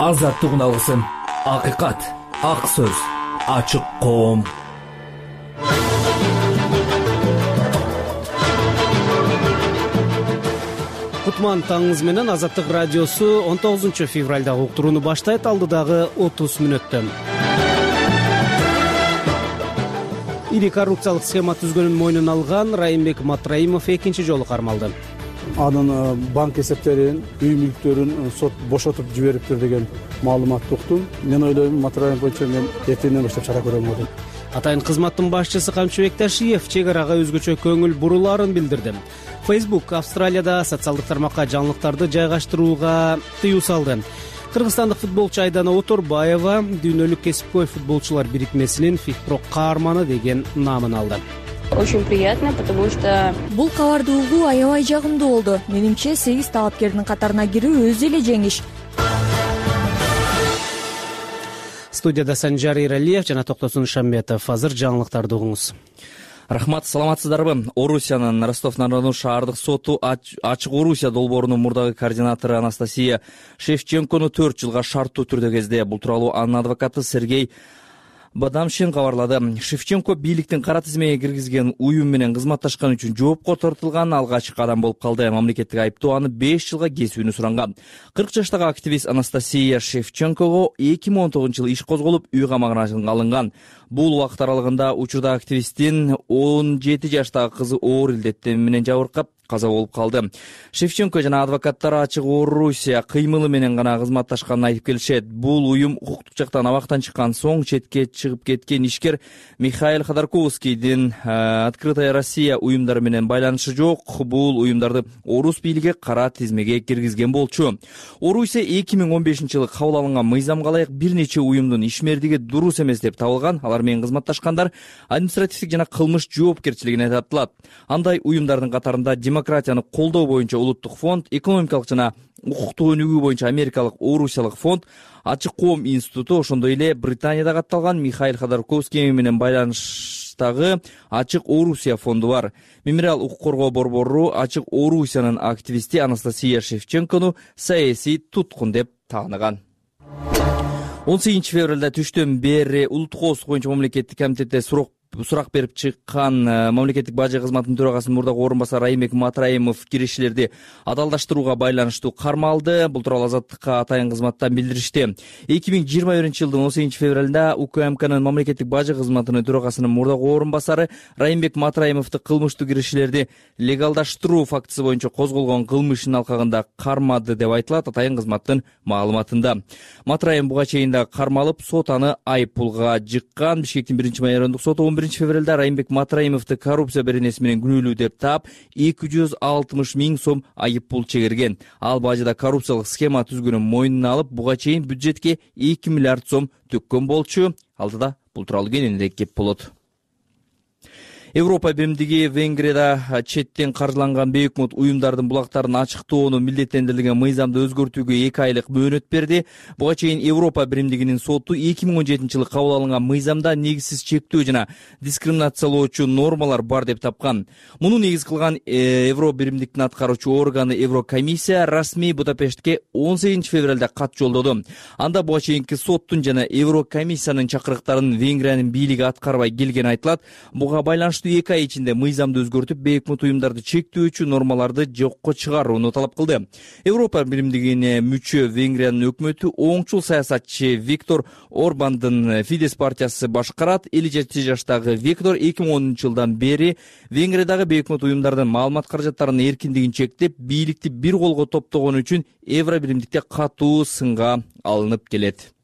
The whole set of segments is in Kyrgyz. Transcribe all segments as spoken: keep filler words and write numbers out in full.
азаттыгын алгысың. Акыйкат, ак сөз, ачык коом. Кутман таңыңыз менен Азаттык радиосу он тогузунчу февралдагы уктурууну баштайт. Алдыдагы отуз мүнөттөн. Ири коррупциялык схема түзгөнүн мойнуна алган Райымбек Матраимов экинчи жолу кармалды. Анын банк эсептерин, үй мүлктөрүн сот бошотуп жибериптир деген маалыматты уктум. Мен ойлойм, Матраимов боюнча мен эртеңден баштап чара көрөм деп. Атайын кызматтын башчысы Камчыбек Ташиев чек арага өзгөчө көңүл буруларын билдирди. Facebook Австралияда социалдык тармакка жаңылыктарды жайгаштырууга тыюу салды. Кыргызстандык футболчу Айдана Оторбаева дүйнөлүк кесипкөй футболчулар бирикмесинин ФИФПро каарманы деген наамын алды. Очень приятно, потому что бул кабарды угуу аябай жагымдуу болду. Менимче сегиз талапкердин катарына кирүү өзү эле жеңиш. Студияда Санжар Иралиев жана Токтосун Шамбетов. Азыр жаңылыктарды угуңуз. Рахмат, саламатсыздарбы? Орусиянын Ростов-на-Дону шаардык соту Ачык Орусия долбоорунун мурдагы координатору Анастасия Шевченкону төрт жылга шарттуу түрдө кезде. Бул тууралуу анын адвокаты Сергей Бадамшин кабарлады. Шевченко бийликтин кара тизмеге киргизген уюм менен кызматташкан үчүн жоопко тартылган алгачкы кадам болуп калды. Мамлекеттик айыптоо аны беш жылга кесүүнү суранган. кырк жаштагы активист Анастасия Шевченкого эки миң он тогузунчу жылы иш козголуп, үй камагына алынган. Бул убакыт аралыгында учурда активисттин он жети жаштагы кызы оор илдеттен менен жабыркап каза болуп калды. Шевченко жана адвокаттары Ачык Орусия кыймылы менен гана кызматташканын айтып келишет. Бул уюм укуктук жактан абактан чыккан соң четке чыгып кеткен ишкер Михаил Ходорковскийдин Открытая Россия уюмдары менен байланышы жок. Бул уюмдарды орус бийлиги кара тизмеге киргизген болчу. Орусия эки миң он бешинчи жылы кабыл алынган мыйзамга ылайык бир нече уюмдун ишмердиги дурус эмес деп табылган. Алар менен кызматташкандар административдик жана кылмыш жоопкерчилигине тартылат. Андай уюмдардын катарында демократияны колдоо боюнча улуттук фонд, экономикалык жана укуктук өнүгүү боюнча америкалык Орусиялык фонд, Ачык коом институту, ошондой эле Британияда катталган Михаил Ходорковский менен байланыштагы Ачык Орусия фонду бар. Мемориал укук коргоо борбору Ачык Орусиянын активисти Анастасия Шевченкону саясий туткун деп тааныган. он сегизинчи февралда түштөн бери улуттук коопсуздук боюнча мамлекеттик комитетте сурак сурак берип чыккан мамлекеттик бажы кызматынын төрагасынын мурдагы орун басары Райымбек Матраимов кирешчилерди адалдаштырууга байланыштуу кармалды. Бул тууралуу Азаттыкка атайын кызматтан билдиришти. эки миң жыйырма биринчи жылдын он сегизинчи февралда УКМКнын мамлекеттик бажы кызматынын төрагасынын мурдагы орун басары Райымбек Матраимовду кылмыштуу кирешчилерди легалдаштыруу фактысы боюнча козголгон кылмыштын алкагында кармады деп айтылат атайын кызматтын маалыматында. Матраим буга чейин да кармалып, сот аны айып пулга жыккан. Бишкектин биринчи майорондук соту он биринчи февралда Райымбек Матраимовду коррупция беренеси менен күнөөлүү деп таап эки жүз алтымыш миң сом айып пул чегерген. Ал бажыда коррупциялык схема түзгөнүн мойнуна алып, буга чейин бюджетке эки миллиард сом төккөн болчу. Алдыда бул тууралуу кененирээк кеп болот. Европа биримдиги Венгрияда четтен каржыланган бейөкмөт уюмдардын булактарын ачыктоону милдеттендирилген мыйзамды өзгөртүүгө эки айлык мөөнөт берди. Буга чейин Европа биримдигинин соту эки миң он жетинчи жылы кабыл алынган мыйзамда негизсиз чектөө жана дискриминациялоочу нормалар бар деп тапкан. Муну негиз кылган Европа биримдиктин аткаруучу органы Еврокомиссия расмий Будапештке он сегизинчи февралда кат жолдоду. Анда буга чейинки соттун жана Еврокомиссиянын чакырыктарын Венгриянын бийлиги аткарбай келгени айтылат. Буга байланыштуу эки ай ичинде мыйзамды өзгөртүп, бейөкмөт уюмдарды чектөөчү нормаларды жокко чыгарууну талап кылды. Европа биримдигине мүчө Венгриянын өкмөтү оңчул саясатчы Виктор Орбандын Фидес партиясы башкарат. элүү жети жаштагы Виктор эки миң онунчу жылдан бери Венгриядагы бейөкмөт уюмдардын маалымат каражаттарынын эркиндигин чектеп, бийликти бир колго топтогон үчүн Евро биримдикте катуу сынга алынып келет.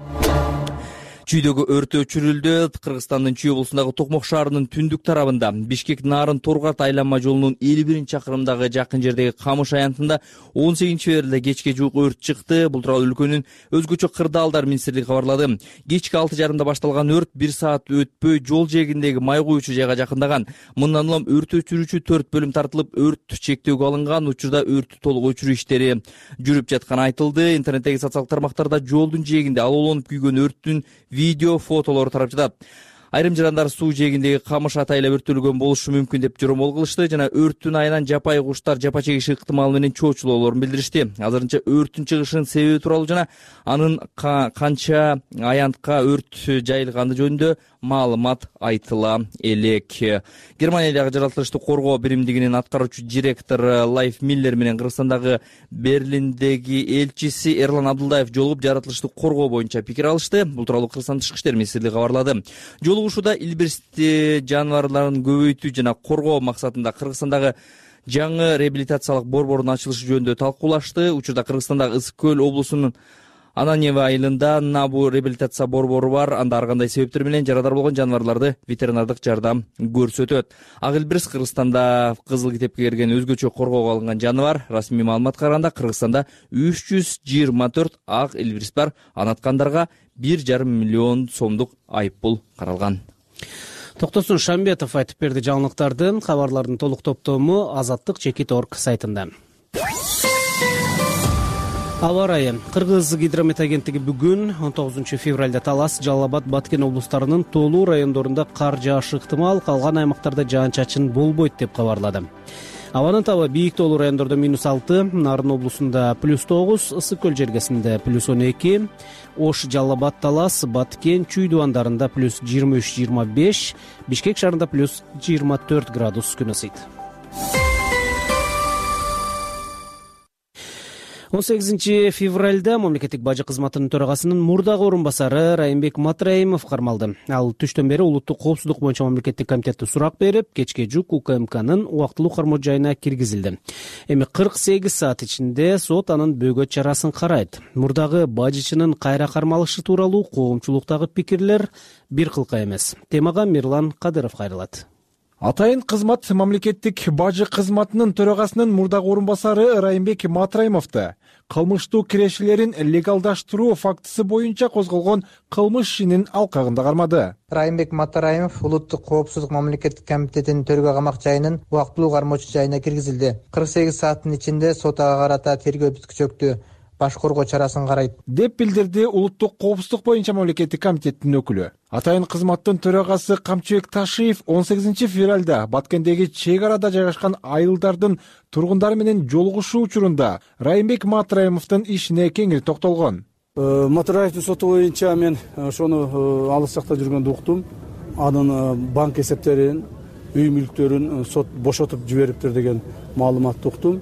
Чүйдөгү өрт өчүрүлдү. Кыргызстандын Чүй облусундагы Токмок шаарынын түндүк тарабында Бишкек Нарын Торгат айланма жолунун элүү биринчи чакырымдагы жакын жердеги Камыш аянтында он сегизинчи февралда кечке жуук өрт чыкты. Бул тууралуу өлкөнүн өзгөчө кырдаалдар министрлиги кабарлады. Кечки алты жарымда башталган өрт бир саат өтпөй жол жээгиндеги май куючу жайга жакындаган. Мындан улам өрт өчүрүүчү төрт бөлүм тартылып, өрт чектөөгө алынган. Учурда өрттү толук өчүрүү иштери жүрүп жатканы айтылды. Интернеттеги социалдык тармактарда жолдун жээгинде алоолонуп күйгөн өрттүн видео, фотолору тарап жатат. Айрым жарандар суу жээгиндеги камыш атайлап өрттөлгөн болушу мүмкүн деп жоромол кылышты жана өрттүн айынан жапайы куштар жапа чегиши ыктымалы менен чоочулоолорун билдиришти. Азырынча өрттүн чыгышынын себеби тууралуу жана анын канча аянтка өрт жайылганы жөнүндө маалымат айтыла элек. Германиядагы жаратылышты коргоо биримдигинин аткаруучу директору Лайф Миллер менен Кыргызстандагы Берлиндеги элчиси Эрлан Абдулдаев жолугуп жаратылышты коргоо боюнча пикир алышты. Бул тууралуу Кыргызстан Тышкы иштер министрлиги кабарлады. Жолугушууда илбирсти жаныбарларын көбөйтүү жана коргоо максатында Кыргызстандагы жаңы реабилитациялык борбордун ачылышы жөнүндө талкуулашты. Учурда Кыргызстандагы Ысык көл облусунун Ананьево айылында Набу реабилитация борбору бар. Анда ар кандай себептер менен жарадар болгон жаныбарларды ветеринардык жардам көрсөтөт. Ак илбирс Кыргызстанда кызыл китепке кирген өзгөчө коргоого алынган жаныбар. Расмий маалыматка караганда Кыргызстанда үч жүз жыйырма төрт ак илбирс бар. Аны аткандарга бир жарым миллион сомдук айыппул каралган. Токтосун Шамбетов айтып берди жаңылыктарды. Кабарлардын толук топтому Азаттык Чекит точка орг сайтында. Аба ырайы. Кыргыз гидромет агенттиги бүгүн он тогузунчу февралда Талас, Жалал Абад, Баткен облустарынын тоолуу райондорунда кар жаашы ыктымал, калган аймактарда жаан-чачын болбойт деп кабарлады. Абанын табы бийик тоолуу райондордо минус алты, Нарын облусунда плюс тогуз, Ысык көл жергесинде плюс он эки, Ош, Жалал Абад, Талас, Баткен, Чүй дубандарында плюс жыйырма үч жыйырма беш, Бишкек шаарында плюс жыйырма төрт градус күн ысыйт. он сегизинчи февралда мамлекеттик бажы кызматынын төрагасынын мурдагы орун басары Райымбек Матраимов кармалды. Ал түштөн бери улуттук коопсуздук боюнча мамлекеттик комитетте сурак берип, кечке жук У К М Кнын убактылуу кармоо жайына киргизилди. Эми кырк сегиз саат ичинде сот анын бөгөт чарасын карайт. Мурдагы бажычынын кайра кармалышы тууралуу коомчулуктагы пикирлер бир кылка эмес. Темага Мирлан Кадыров кайрылат. Атайын кызмат мамлекеттик бажы кызматынын төрагасынын мурдагы орун басары Райымбек Матраимовду кылмыштуу кирешилерин легалдаштыруу фактысы боюнча козголгон кылмыш ишинин алкагында кармады. Райымбек Матраимов улуттук коопсуздук мамлекеттик комитетинин төргө камак жайынын убактылуу кармоочу жайына киргизилди. кырк сегиз сааттын ичинде сот ага карата тергөө бүткүчөктү баш коргоо чарасын карайт деп билдирди улуттук коопсуздук боюнча мамлекеттик комитеттин өкүлү. Атайын кызматтын төрагасы Камчыбек Ташиев он сегизинчи февралда Баткендеги чек арада жайгашкан айылдардын тургундары менен жолугушуу учурунда Райымбек Матраимовдун ишине кеңири токтолгон. Матраевдин соту боюнча мен ошону алыс жакта жүргөндө уктум. Анын банк эсептерин, үй мүлктөрүн сот бошотуп жибериптир деген маалыматты уктум.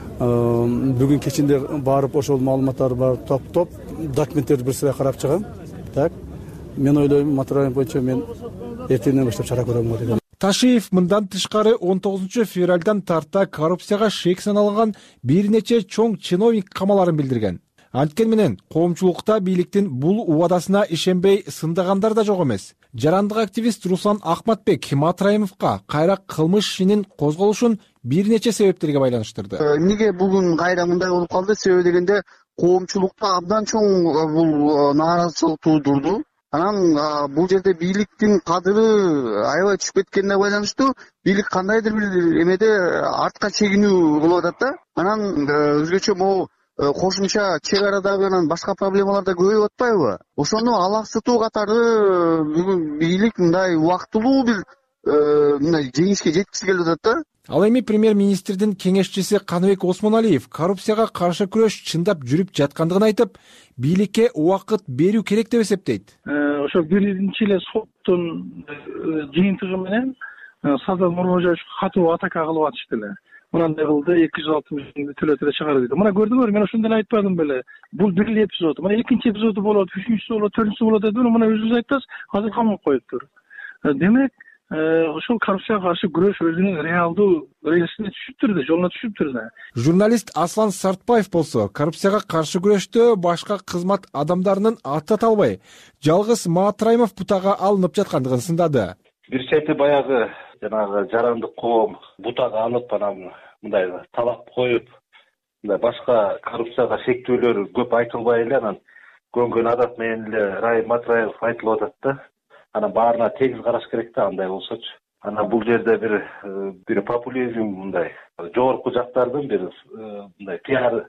Бүгүн кечинде барып ошол маалыматтарды барып топтоп документтерди бир сырай карап чыгам. Так. Мен ойлойм Матраимов боюнча мен эртеңден баштап чара көрөм деген. Ташиев мындан тышкары он тогузунчу февралдан тарта коррупцияга шек саналган бир нече чоң чиновник камаларын билдирген. Анткени менен коомчулукта бийликтин бул убадасына ишенбей сындагандар да жок эмес. Жарандык активист Руслан Ахматбек Матраимовго кайра кылмыш ишинин козголушун бир нече себептерге байланыштырды. Эмнеге бүгүн кайра мындай болуп калды? Себеби дегенде коомчулукта абдан чоң бул нааразычылык туудурду. Анан бул жерде бийликтин кадыры аябай түшүп кеткенине байланыштуу бийлик кандайдыр бир эмеде артка чегинүү кылып атат да. Анан өзгөчө могу кошумча чек арадагы анан башка проблемалар да көбөйүп атпайбы? Ошону алаксытуу катары бүгүн бийлик мындай убактылуу бир мындай жеңишке жеткиси келип атат да. Ал эми премьер-министрдин кеңешчиси Каныбек Осмоналиев коррупцияга каршы күрөш чындап жүрүп жаткандыгын айтып, бийликке убакыт берүү керек деп эсептейт. Ошо биринчи эле соттун жыйынтыгы менен Садыр Нурможаевич катуу атака кылып атышты эле. Мынандай кылды, эки жүз алтымыш миңди төлөтө эле чыгарды дейт. Мына көрдүңөр, мен ошондо эле айтпадым беле. Бул бир эле эпизод. Мына экинчи эпизоду болот, үчүнчүсү болот, төртүнчүсү болот деп, мына өзүңүз айтасыз, азыр камап коюптур. Демек, ошол коррупцияга каршы күрөш өзүнүн реалдуу рейсине түшүптүр да, жолуна түшүптүр да. Журналист Аслан Сартбаев болсо, коррупцияга каршы күрөштө башка кызмат адамдарынын аты аталбай, жалгыз Матраимов бутага алынып жаткандыгын сындады. Бир чети баягы жанагы жарандык коом бутага алып анан мындай талап коюп, мындай башка коррупцияга шектүүлөр көп айтылбай эле анан көнгөн адат менен эле Райым Матраимов айтылып атат да. Анан баарына тегиз караш керек да, андай болсочу. Анан бул жерде бир бир популизм мындай жогорку жактардын бир мындай пиар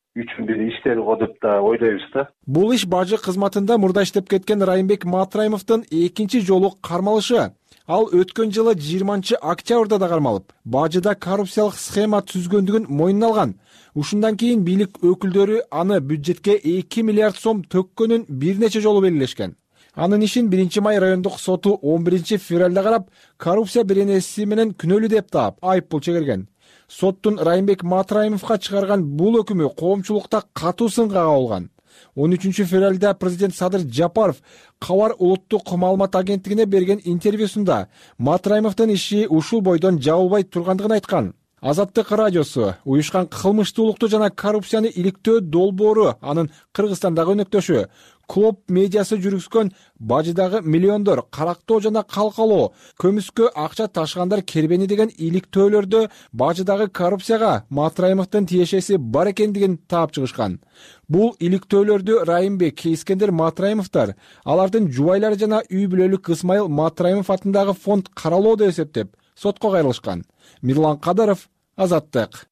үчүн бир иштери го деп да ойлойбуз да. Бул иш бажы кызматында мурда иштеп кеткен Райымбек Матраимовдун экинчи жолу кармалышы. Ал өткөн жылы жыйырманчы октябрда да кармалып, бажыда коррупциялык схема түзгөндүгүн мойнуна алган. Ушундан кийин бийлик өкүлдөрү аны бюджетке эки миллиард сом төккөнүн бир нече жолу белгилешкен. Анын ишин биринчи май райондук соту он биринчи февралда карап, коррупция беренеси менен күнөөлүү деп таап, айыппул чегерген. Соттун Райымбек Матраимовго чыгарган бул өкүмү коомчулукта катуу сынга кабылган. он үчүнчү февралда президент Садыр Жапаров Кабар улуттук маалымат агенттигине берген интервьюсунда Матраимовдун иши ушул бойдон жабылбай тургандыгын айткан. Азаттык радиосу уюшкан кылмыштуулукту жана коррупцияны иликтөө долбоору анын Кыргызстандагы өнөктөшү Клоп медиасы жүргүзгөн бажыдагы миллиондор карактоо жана калкалоо, көмүскө акча ташыгандар кербени деген иликтөөлөрдө бажыдагы коррупцияга Матраимовдун тиешеси бар экендигин таап чыгышкан. Бул иликтөөлөрдү Райымбек, Искендер Матраимовдор, алардын жубайлары жана үй бүлөлүк Исмайыл Матраимов атындагы фонд каралоо деп эсептеп, сотко кайрылышкан. Мирлан Кадаров, Азаттык.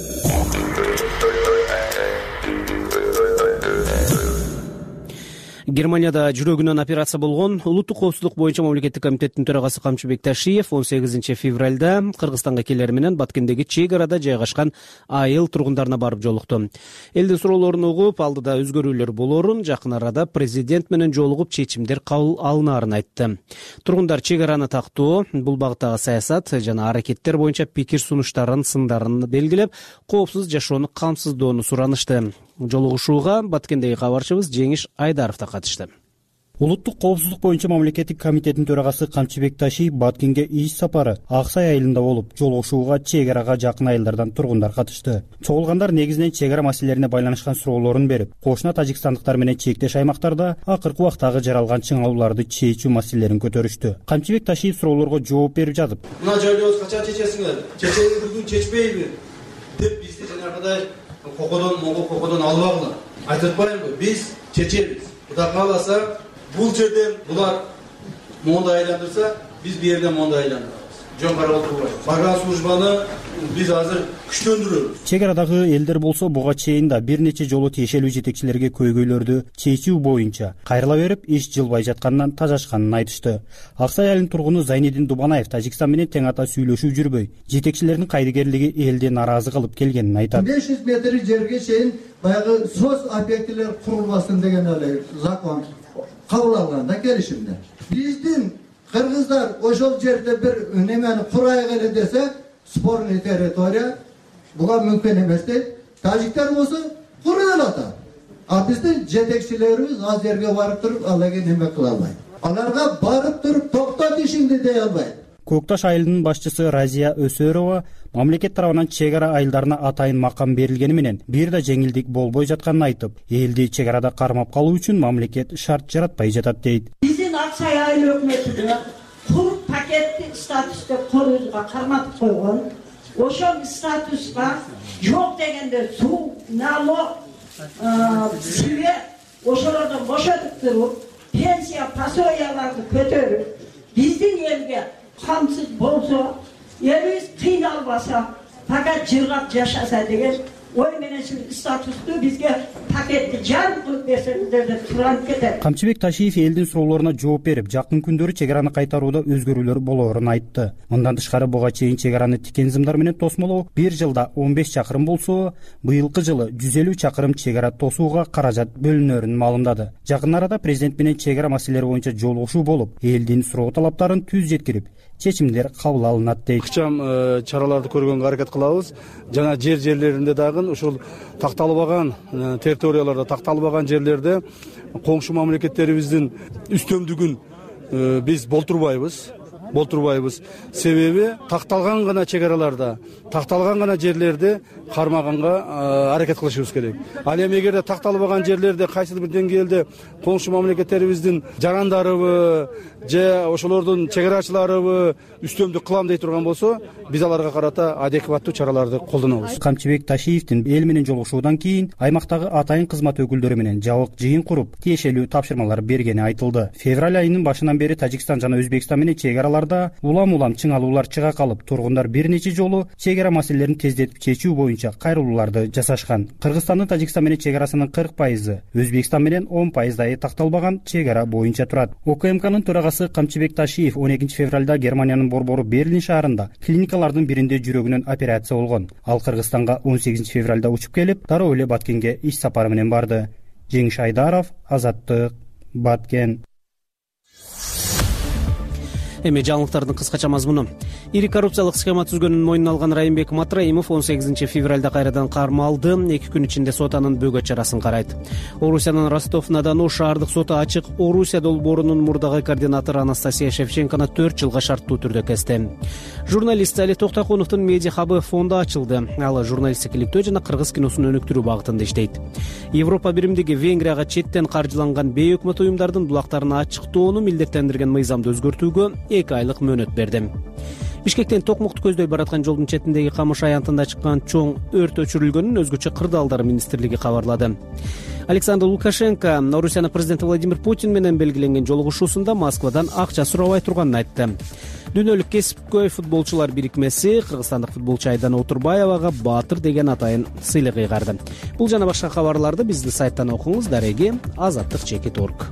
Германияда жүрөгүнөн операция болгон улуттук коопсуздук боюнча мамлекеттик комитеттин төрагасы Камчыбек Ташиев он сегизинчи февралда Кыргызстанга келери менен Баткендеги чек арада жайгашкан айыл тургундарына барып жолукту. Элдин суроолорун угуп, алдыда өзгөрүүлөр болорун, жакын арада президент менен жолугуп чечимдер кабыл алынаарын айтты. Тургундар чек араны тактоо, бул багыттагы саясат жана аракеттер боюнча пикир сунуштарын, сындарын белгилеп, коопсуз жашоону камсыздоону суранышты. Жолугушууга Баткендеги кабарчыбыз Жеңиш Айдаров да катышты. Улуттук коопсуздук боюнча мамлекеттик комитеттин төрагасы Камчыбек Ташиев Баткенге иш сапары Аксай айылында болуп, жолугушууга чек арага жакын айылдардан тургундар катышты. Чогулгандар негизинен чек ара маселелерине байланышкан суроолорун берип, кошуна тажикстандыктар менен чектеш аймактарда акыркы убактагы жаралган чыңалууларды чечүү маселелерин көтөрүштү. Камчыбек Ташиев суроолорго жооп берип жатып, мына жайлообуз качан чечесиңер? Чечени бир күн чечпейби? деп бизди жанагыдай кокодон, могул кокодон албагыла. Айтып атпаймынбы? Биз чечебиз. Кудай кааласа, бул жерден булар монда айландырса, биз бу жерден монда айландырабыз. Жөн карап отурбайбыз. Барган службаны биз азыр күчтөндүрөбүз. Чек арадагы элдер болсо буга чейин да бир нече жолу тиешелүү жетекчилерге көйгөйлөрдү чечүү боюнча кайрыла берип, иш жылбай жатканынан тажашканын айтышты. Аксай айылынын тургуну Зайнидин Дубанаев Тажикстан менен тең ата сүйлөшүү жүрбөй, жетекчилердин кайдыгерлиги элди наразы кылып келгенин айтат. беш жүз метр жерге чейин баягы соц объектилер курулбасын деген эле закон кабыл алганда келишимде. Биздин кыргыздар ошол жерде бир немени курайык эле десе, спорный территория буга мүмкүн эмес дейт. Тажиктер болсо курай алат. А биздин жетекчилерибиз аз жерге барып туруп, алаге неме кыла албайт. Аларга барып туруп токтот ишиңди дей албайт. Көкташ айылынын башчысы Разия Өсөрова мамлекет тарабынан чек ара айылдарына атайын макам берилгени менен бир да жеңилдик болбой жатканын айтып, элди чек арада кармап калуу үчүн мамлекет шарт жаратпай жатат дейт. Биздин Аксай айыл өкмөтү кур пакеттик статус деп колубузга карматып койгон. Ошол статуска жок дегенде суу, налог, свет ошолордон бошотуп туруп, пенсия, пособияларды көтөрүп, биздин элге камсыз болсо, элибиз кыйналбаса, факат жыргап жашаса деген ой менен статусту бизге пакетти жарым кылып берсеңиздер деп суранып кетет. Камчыбек Ташиев элдин суроолоруна жооп берип, жакын күндөрү чек араны кайтарууда өзгөрүүлөр болоорун айтты. Мындан тышкары буга чейин чек араны тикен зымдар менен тосмолоо бир жылда он беш чакырым болсо, быйылкы жылы жүз элүү чакырым чек ара тосууга каражат бөлүнөрүн маалымдады. Жакын арада президент менен чек ара маселелери боюнча жолугушуу болуп, элдин суроо талаптарын түз жеткирип, чечимдер кабыл алынат дейт. Ыкчам чараларды көргөнгө аракет кылабыз. Жана жер жерлеринде дагы ушул такталбаган территорияларда, такталбаган жерлерде коңшу мамлекеттерибиздин үстөмдүгүн биз болтурбайбыз. болтурбайбыз. Себеби такталган гана чек араларда, такталган гана жерлерде кармаганга аракет кылышыбыз керек. Ал эми эгерде такталбаган жерлерде кайсыл бир деңгээлде коңшу мамлекеттерибиздин жарандарыбы же ошолордун чек арачыларыбы үстөмдүк кылам дей турган болсо, биз аларга карата адекваттуу чараларды колдонобуз. Камчыбек Ташиевдин эл менен жолугушуудан кийин аймактагы атайын кызмат өкүлдөрү менен жабык жыйын куруп, тиешелүү тапшырмалар бергени айтылды. Февраль айынын башынан бери Тажикстан жана Өзбекстан менен чек араларды учурларда улам улам чыңалуулар чыга калып, тургундар бир нече жолу чек ара маселелерин тездетип чечүү боюнча кайрылууларды жасашкан. Кыргызстандын Тажикстан менен чек арасынын кырк пайызы, Өзбекстан менен он пайыздай такталбаган чек ара боюнча турат. О К М К'нын төрагасы Камчыбек Ташиев он экинчи февралда Германиянын борбору Берлин шаарында клиникалардын биринде жүрөгүнөн операция болгон. Ал Кыргызстанга он сегизинчи февралда учуп келип, дароо эле Баткенге иш сапары менен барды. Жеңиш Айдаров, Азаттык, Баткен. Эми жаңылыктардын кыскача мазмуну. Ири коррупциялык схема түзгөнүн мойнуна алган Райымбек Матраимов он сегизинчи февралда кайрадан кармалды. эки күн ичинде сот анын бөгөт чарасын карайт. Орусиянын Ростов-на-Дону шаардык соту ачык Орусия долбоорунун мурдагы координатору Анастасия Шевченкону төрт жылга шарттуу түрдө кести. Журналист Али Токтокуновдун медиа хабы фонду ачылды. Ал журналисттиктөө жана кыргыз киносун өнүктүрүү багытында иштейт. Европа биримдиги Венгрияга четтен каржыланган бейөкмөт уюмдардын булактарын ачыктоону милдеттендирген мыйзамды өзгөртүүгө эки айлык мөөнөт берди. Бишкектен токмокту көздөй бараткан жолдун четиндеги камыш аянтында чыккан чоң өрт өчүрүлгөнүн өзгөчө кырдаалдар министрлиги кабарлады. Александр Лукашенко Орусиянын президенти Владимир Путин менен белгиленген жолугушуусунда Москвадан акча сурабай турганын айтты. Дүйнөлүк кесипкөй футболчулар бирикмеси кыргызстандык футболчу Айдана Отурбаевага Баатыр деген атайын сыйлык ыйгарды. Бул жана башка кабарларды биздин сайттан окуңуз. Дареги азаттык чекит точка орг.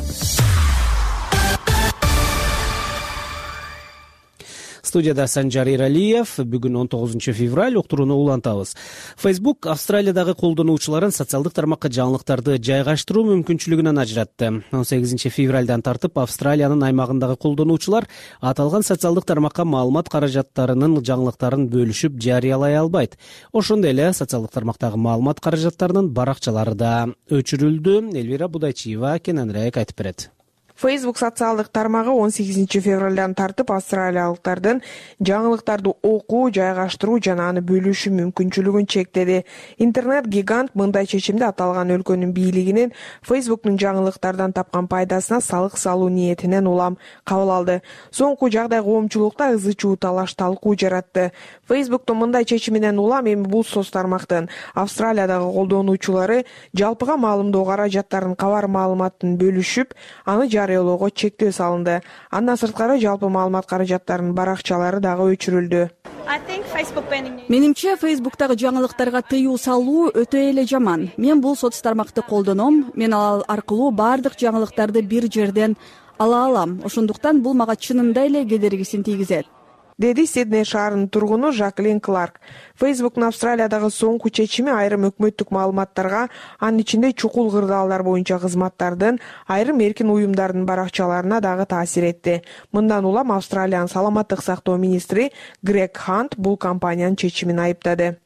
Студияда Санжар Иралиев. Бүгүн он тогузунчу февраль, уктурууну улантабыз. Facebook Австралиядагы колдонуучуларын социалдык тармакка жаңылыктарды жайгаштыруу мүмкүнчүлүгүнөн ажыратты. он сегизинчи февралдан тартып Австралиянын аймагындагы колдонуучулар аталган социалдык тармакка маалымат каражаттарынын жаңылыктарын бөлүшүп жарыялай албайт. Ошондой эле социалдык тармактагы маалымат каражаттарынын баракчалары да өчүрүлдү. Элвира Будайчиева кененирээк айтып берет. Facebook социалдык тармагы он сегизинчи февралдан тартып австралиялыктардын жаңылыктарды окуу, жайгаштыруу жана аны бөлүшүү мүмкүнчүлүгүн чектеди. Интернет-гигант мындай чечимди аталган өлкөнүн бийлигинин Facebook'тун жаңылыктардан тапкан пайдасына салык салуу ниетинен улам кабыл алды. Соңку жагдай коомчулукта ызы чуу талаш талкуу жаратты. Facebook'тун мындай чечиминен улам эми бул соц тармактын Австралиядагы колдонуучулары жалпыга маалымдоо каражаттарын кабар маалыматын бөлүшүп, аны жарыялоого чектөө салынды. Андан сырткары жалпы маалымат каражаттарынын баракчалары дагы өчүрүлдү. Менимче, Facebook'тагы жаңылыктарга тыюу салуу өтө эле жаман. Мен бул соц тармакты колдоном. Мен ал аркылуу бардык жаңылыктарды бир жерден ала алам. Ошондуктан бул мага чынында эле кедергисин тийгизет, деди Сидней шаарынын тургуну Жаклин Кларк. Facebook'тун Австралиядагы соңку чечими айрым өкмөттүк маалыматтарга, анын ичинде чукул кырдаалдар боюнча кызматтардын, айрым эркин уюмдардын баракчаларына дагы таасир этти. Мындан улам Австралиянын саламаттык сактоо министри Грег Хант бул компаниянын чечимин айыптады.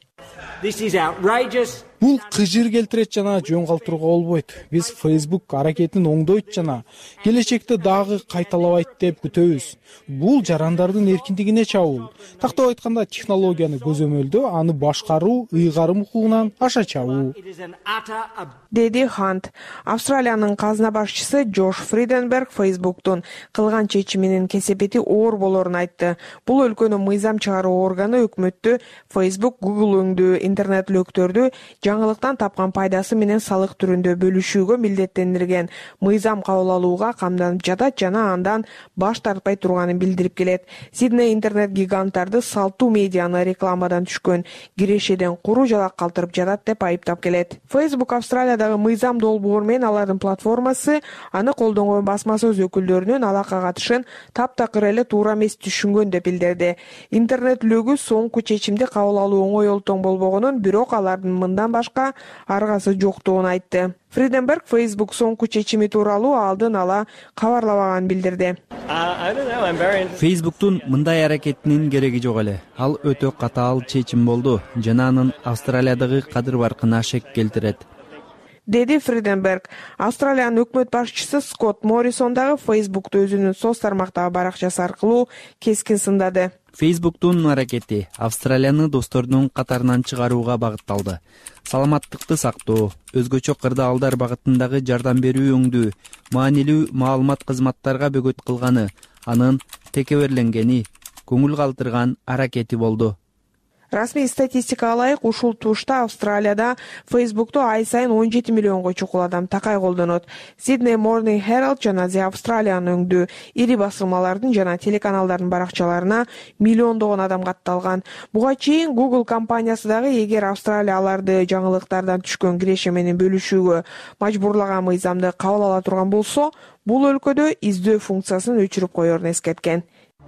Бул кыжыр келтирет жана жөн калтырууга болбойт. Биз Facebook аракетин оңдойт жана келечекте дагы кайталабайт деп күтөбүз. Бул жарандардын эркиндигине чабуул. Тактап айтканда, технологияны көзөмөлдөө, аны башкаруу, ыйгарым укугунан аша чабуу, деди Хант. Австралиянын казына башчысы Джош Фриденберг Facebook'тун кылган чечиминин кесепети оор болорун айтты. Бул өлкөнүн мыйзам чыгаруу органы өкмөттү Facebook, Google өңдүү интернет löктөрдү жаңылыктан тапкан пайдасы менен салык түрүндө бөлүшүүгө милдеттендирген мыйзам кабыл алууга камданып жатат жана андан баш тартпай турганын билдирип келет. Сидней интернет гиганттарды салтуу медианы рекламадан түшкөн кирешеден куру жалак калтырып жатат деп айыптап келет. Facebook Австралиядагы мыйзам долбоор менен алардын платформасы аны колдонгон басма сөз өкүлдөрүнүн алака катышын таптакыр эле туура эмес түшүнгөн деп билдирди. Интернет лөгү соңку чечимди кабыл алуу оңой олтоң болбогонун, бирок алардын мындан башка аргасы жоктугун айтты. Фриденберг Facebook соңку чечими тууралуу алдын ала кабарламаганын билдирди. Facebook'тун мындай аракетинин кереги жок эле. Ал өтө катаал чечим болду жана анын Австралиядагы кадыр баркына шек келтирет, деди Фриденберг. Австралиянын өкмөт башчысы Скотт Моррисон дагы Facebook'ту өзүнүн соц тармактагы баракчасы аркылуу кескин сындады. Facebook'тун аракети Австралияны досторунун катарынан чыгарууга багытталды. Саламаттыкты сактоо, өзгөчө кырдаалдар багытындагы жардам берүү өңдүү, маанилүү маалымат кызматтарга бөгөт кылганы, анын текеберленгени, көңүл калтырган аракети болду. Расмий статистикага ылайык ушул тушта Австралияда Facebook'tu ай сайын он жети миллионго чукул адам такай колдонот. Sydney Morning Herald жана The Australian өңдүү ири басылмалардын жана телеканалдардын баракчаларына миллиондогон адам катталган. Буга чейин Google компаниясы дагы эгер Австралия аларды жаңылыктардан түшкөн киреше менен бөлүшүүгө мажбурлаган мыйзамды кабыл ала турган болсо, бул өлкөдө издөө функциясын өчүрүп коерун эскерткен.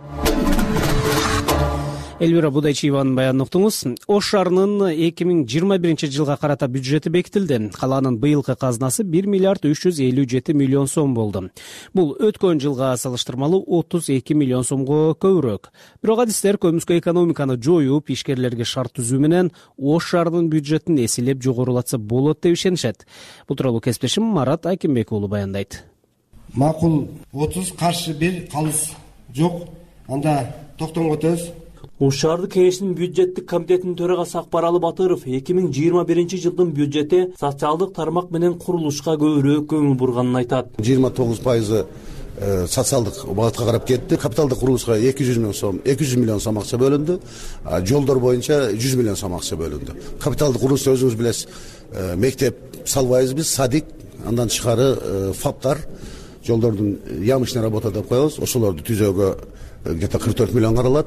Эльвира Будайчиеванын баянын уктуңуз. Ош шаарынын эки миң жыйырма биринчи жылга карата бюджети бекитилди. Калаанын быйылкы казнасы бир миллиард үч жүз элүү жети миллион сом болду. Бул өткөн жылга салыштырмалуу отуз эки миллион сомго көбүрөөк. Бирок адистер көмүскө экономиканы жоюп, ишкерлерге шарт түзүү менен Ош шаарынын бюджетин эселеп жогорулатса болот деп ишенишет. Бул тууралуу кесиптешим Марат Акимбек уулу баяндайт. Макул отуз каршы бир калыс жок. Анда токтомго өтөбүз. Ош шаардык кеңешинин бюджеттик комитетинин төрагасы Акбаралы Батыров эки миң жыйырма биринчи жылдын бюджети социалдык тармак менен курулушка көбүрөөк көңүл бурганын айтат. жыйырма тогуз пайызы социалдык багытка карап кетти. Капиталдык курулушка эки жүз миллион сом, эки жүз миллион сом акча бөлүндү. Жолдор боюнча жүз миллион сом акча бөлүндү. Капиталдык курулушта өзүңүз билесиз, мектеп салбайбыз биз, садик, андан тышкары фаптар, жолдордун ямочный работа деп коебуз. Ошолорду түзөөгө где-то кырк төрт миллион каралат.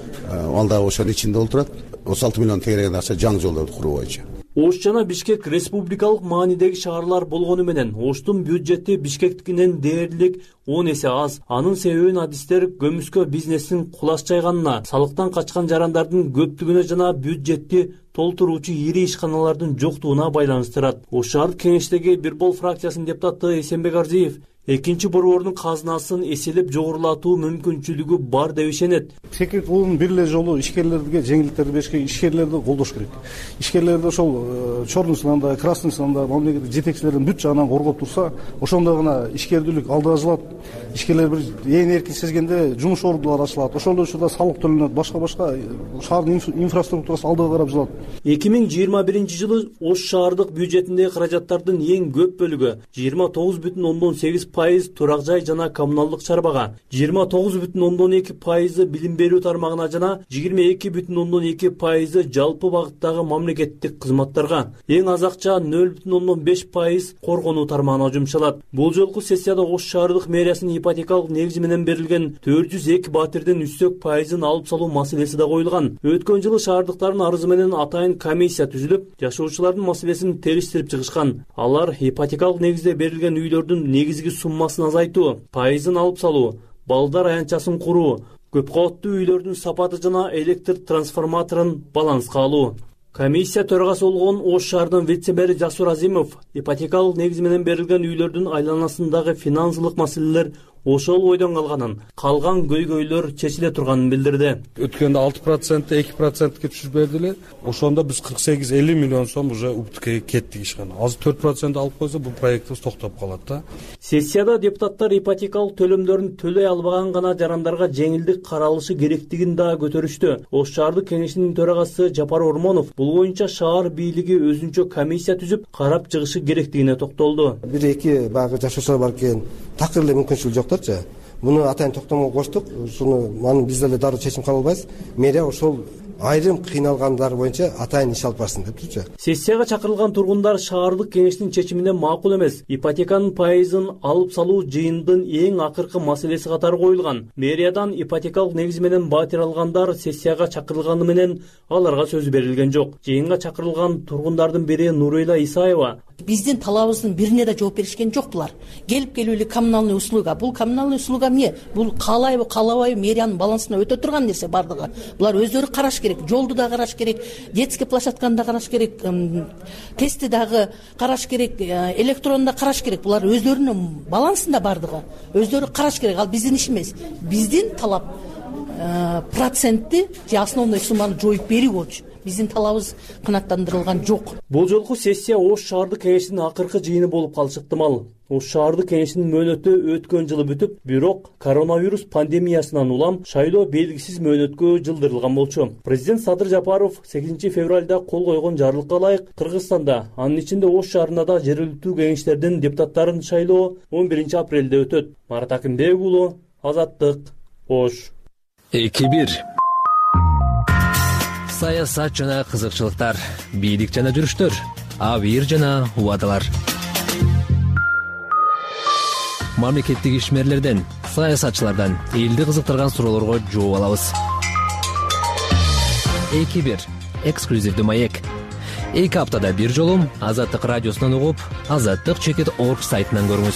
Ал да ошонун ичинде олтурат. отуз алты миллион тегереген акча жаңы жолдорду куруу боюнча. Ош жана Бишкек республикалык маанидеги шаарлар болгону менен Оштун бюджети Бишкектикинен дээрлик он эсе аз. Анын себебин адистер көмүскө бизнестин кулаш жайганына, салыктан качкан жарандардын көптүгүнө жана бюджетти толтуруучу ири ишканалардын жоктугуна байланыштырат. Ош шаардык кеңештеги Бир бол фракциясынын депутаты Эсенбек Арзиев экинчи борбордун казынасын эселеп жогорулатуу мүмкүнчүлүгү бар деп ишенет. Секрет бул бир эле жолу ишкерлерге жеңилдиктерди беришке, ишкерлерди колдош керек. Ишкерлерди ошол чорнусунан да, краснысынан да мамлекеттик жетекчилердин бүт жагынан коргоп турса, ошондо гана ишкердүүлүк алда жылат. Ишкерлер бир ээн эркин сезгенде жумуш ордулары ачылат. Ошол учурда салык төлөнөт, башка-башка шаардын инфраструктурасы алдыга карап жылат. эки миң жыйырма биринчи жылы Ош шаардык бюджетиндеги каражаттардын эң көп бөлүгү жыйырма тогуз бүтүн ондон сегиз пайыз турак жай жана коммуналдык чарбага, жыйырма тогуз бүтүн ондон эки пайызы билим берүү тармагына жана жыйырма эки бүтүн ондон эки пайызы жалпы багыттагы мамлекеттик кызматтарга, эң аз акча нөл бүтүн ондон беш пайыз коргонуу тармагына жумшалат. Бул жолку сессияда Ош шаардык мэриясынын ипотекалык негизи менен берилген төрт жүз эки батирдин үстөк пайызын алып салуу маселеси да коюлган. Өткөн жылы шаардыктардын арызы менен атайын комиссия түзүлүп, жашоочулардын маселесин териштирип чыгышкан. Алар ипотекалык негизде берилген үйлөрдүн негизги суммасын азайтуу, пайызын алып салуу, балдар аянтчасын куруу, көп кабаттуу үйлөрдүн сапаты жана электр трансформаторун баланска алуу. Комиссия төрагасы болгон Ош шаарынын вице-мэри Жасур Азимов ипотекалык негизи менен берилген үйлөрдүн айланасындагы финансылык маселелер ошол ойдон калганын, калган көйгөйлөр чечиле турганын билдирди. Өткөндө алты процент, эки процентке түшүрүп бердилер. Ошондо биз кырк сегиз элүү миллион сом уже УПТКке кеттик ишкана. Азыр төрт процент алып койсо бул проектибиз токтоп калат да. Сессияда депутаттар ипотекалык төлөмдөрүн төлөй албаган гана жарандарга жеңилдик каралышы керектигин да көтөрүштү. Ош шаардык кеңешинин төрагасы Жапар Ормонов бул боюнча шаар бийлиги өзүнчө комиссия түзүп карап чыгышы керектигине токтолду. Бир эки багы жашоочулар бар экен, такыр эле мүмкүнчүлүк жок. Муну атайын токтомго коштук. Ушуну маны биз деле дароо чечим кабыл албайбыз. Мэрия ошол айрым кыйналгандар боюнча атайын иш алып барсын деп турчу. Сессияга чакырылган тургундар шаардык кеңештин чечимине макул эмес. Ипотеканын пайызын алып салуу жыйындын эң акыркы маселеси катары коюлган. Мэриядан ипотекалык негизи менен батир алгандар сессияга чакырылганы менен аларга сөз берилген жок. Жыйынга чакырылган тургундардын бири Нурейла Исаева биздин талабыбыздын бирине да жооп беришкен жок булар. Келип келүүлү коммуналдык услуга. Бул коммуналдык услуга эмне? Бул каалайбы, каалабайбы мэриянын балансына өтө турган нерсе бардыгы. Булар өздөрү караш керек, жолду да караш керек, детский площадканы да караш керек, тестти дагы караш керек, электрон да караш керек. Булар өздөрүнүн балансында бардыгы. Өздөрү караш керек. Ал биздин иш эмес. Биздин талап процентти же основной сумманы жоюп берүү болчу. Биздин талабыбыз канааттандырылган жок. Бул жолку сессия Ош шаардык кеңешинин акыркы жыйыны болуп калышы ыктымал. Ош шаардык кеңешинин мөөнөтү өткөн жылы бүтүп, бирок коронавирус пандемиясынан улам шайлоо белгисиз мөөнөткө жылдырылган болчу. Президент Садыр Жапаров сегизинчи февралда кол койгон жарлыкка ылайык Кыргызстанда, анын ичинде Ош шаарында да жергиликтүү кеңештердин депутаттарын шайлоо он биринчи апрелде өтөт. Марат Акимбек уулу, Азаттык, Ош. эки бир саясат жана кызыкчылыктар, бийлик жана жүрүштөр, абийир жана убадалар. Мамлекеттик ишмерлерден, саясатчылардан элди кызыктырган суроолорго жооп алабыз. эки бир эксклюзивдүү маек. эки аптада бир жолу Азаттык радиосунан угуп, азаттык чекит точка орг сайтынан көрүңүз.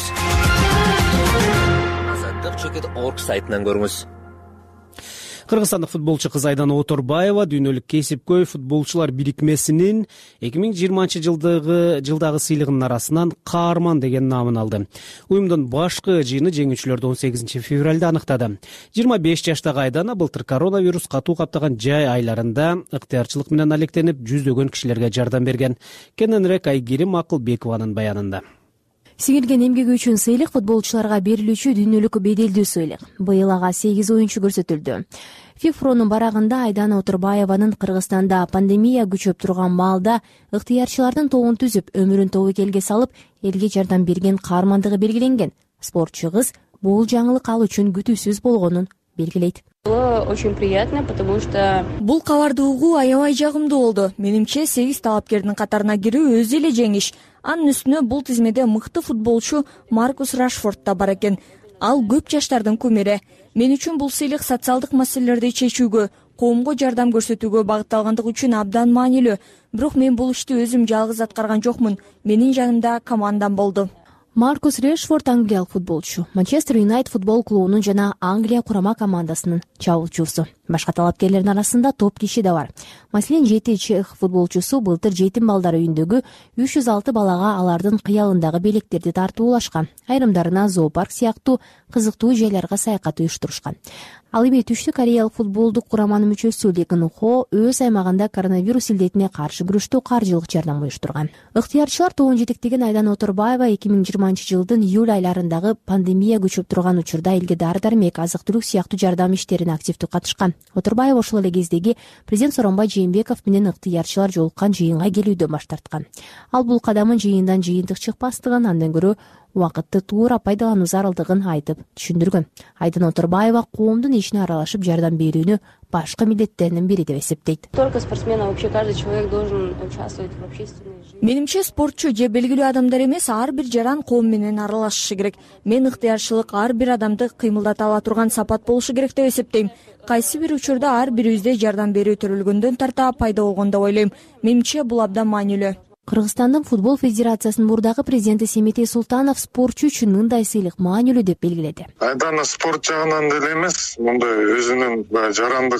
азаттык чекит точка орг сайтынан көрүңүз. Кыргызстандык футболчу кыз Айдана Оторбаева дүйнөлүк кесипкөй футболчулар бирикмесинин эки миң жыйырманчы жылдагы жылдагы сыйлыгынын арасынан каарман деген наамын алды. Уюмдун башкы жыйыны жеңүүчүлөрдү он сегизинчи февралда аныктады. жыйырма беш жаштагы Айдана былтыр коронавирус катуу каптаган жай айларында ыктыярчылык менен алектенип жүздөгөн кишилерге жардам берген. Кененирээк Айгерим Акылбекованын баянында. Сиңирген эмгеги үчүн сыйлык футболчуларга берилүүчү дүйнөлүк беделдүү сыйлык. Быйыл ага сегиз оюнчу көрсөтүлдү. ФИФПронун барагында Айдана Оторбаеванын Кыргызстанда пандемия күчөп турган маалда ыктыярчылардын тобун түзүп, өмүрүн тобокелге салып, элге жардам берген каармандыгы белгиленген. Спортчу кыз бул жаңылык ал үчүн күтүүсүз болгонун белгилейт. Очень приятно, потому что бул кабарды угуу аябай жагымдуу болду. Менимче сегиз талапкердин катарына кирүү өзү эле жеңиш. Анын үстүнө бул тизмеде мыкты футболчу Маркус Рашфорд да бар экен. Ал көп жаштардын кумири. Мен үчүн бул сыйлык социалдык маселелерди чечүүгө, коомго жардам көрсөтүүгө багытталгандыгы үчүн абдан маанилүү. Бирок мен бул ишти өзүм жалгыз аткарган жокмун. Менин жанымда командам болду. Маркус Рашфорд англиялык футболчу, Манчестер Юнайтед футбол клубунун жана Англия курама командасынын чабуулчусу. Башка талапкерлердин арасында топ киши да бар. Маселен, жети чех футболчусу былтыр жетим балдар үйүндөгү үч жүз алты балага алардын кыялындагы белектерди тартуулашкан. Айрымдарына зоопарк сыяктуу кызыктуу жайларга саякат уюштурушкан. Ал эми Түштүк Кореялык футболдук кураманын мүчөсү Ли Кын Хо өз аймагында коронавирус илдетине каршы күрөштө каржылык жардам уюштурган. Ыктыярчылар тобун жетектеген Айдана Оторбаева эки миң жыйырманчы жылдын июль айларындагы пандемия күчөп турган учурда элге дары-дармек, азык-түлүк сыяктуу жардам иштерине активдүү катышкан. Оторбаева ошол эле кездеги президент Сооронбай Жээнбеков менен ыктыярчылар жолуккан жыйынга келүүдөн баш тарткан. Ал бул кадамын жыйындан жыйынтык чыкпастыгын, андан көрө убакытты туура пайдалануу зарылдыгын айтып түшүндүргөн. Айдана Оторбаева коомдун ишине аралашып жардам берүүнү башкы милдеттеринин бири деп эсептейт. Только спортсмен, вообще каждый человек должен участвовать в общественной жизни. Менимче спортчу же белгилүү адамдар эмес, ар бир жаран коом менен аралашышы керек. Мен ыктыярчылык ар бир адамды кыймылдата ала турган сапат болушу керек деп эсептейм. Кайсы бир учурда ар бирибизде жардам берүү төрөлгөндөн тарта пайда болгон деп ойлойм. Менимче бул абдан маанилүү. Кыргызстандын футбол федерациясынын мурдагы президенти Семетей Султанов спортчу үчүн мындай сыйлык маанилүү деп белгиледи. Айдана спорт жагынан деле эмес, мындай өзүнүн жарандык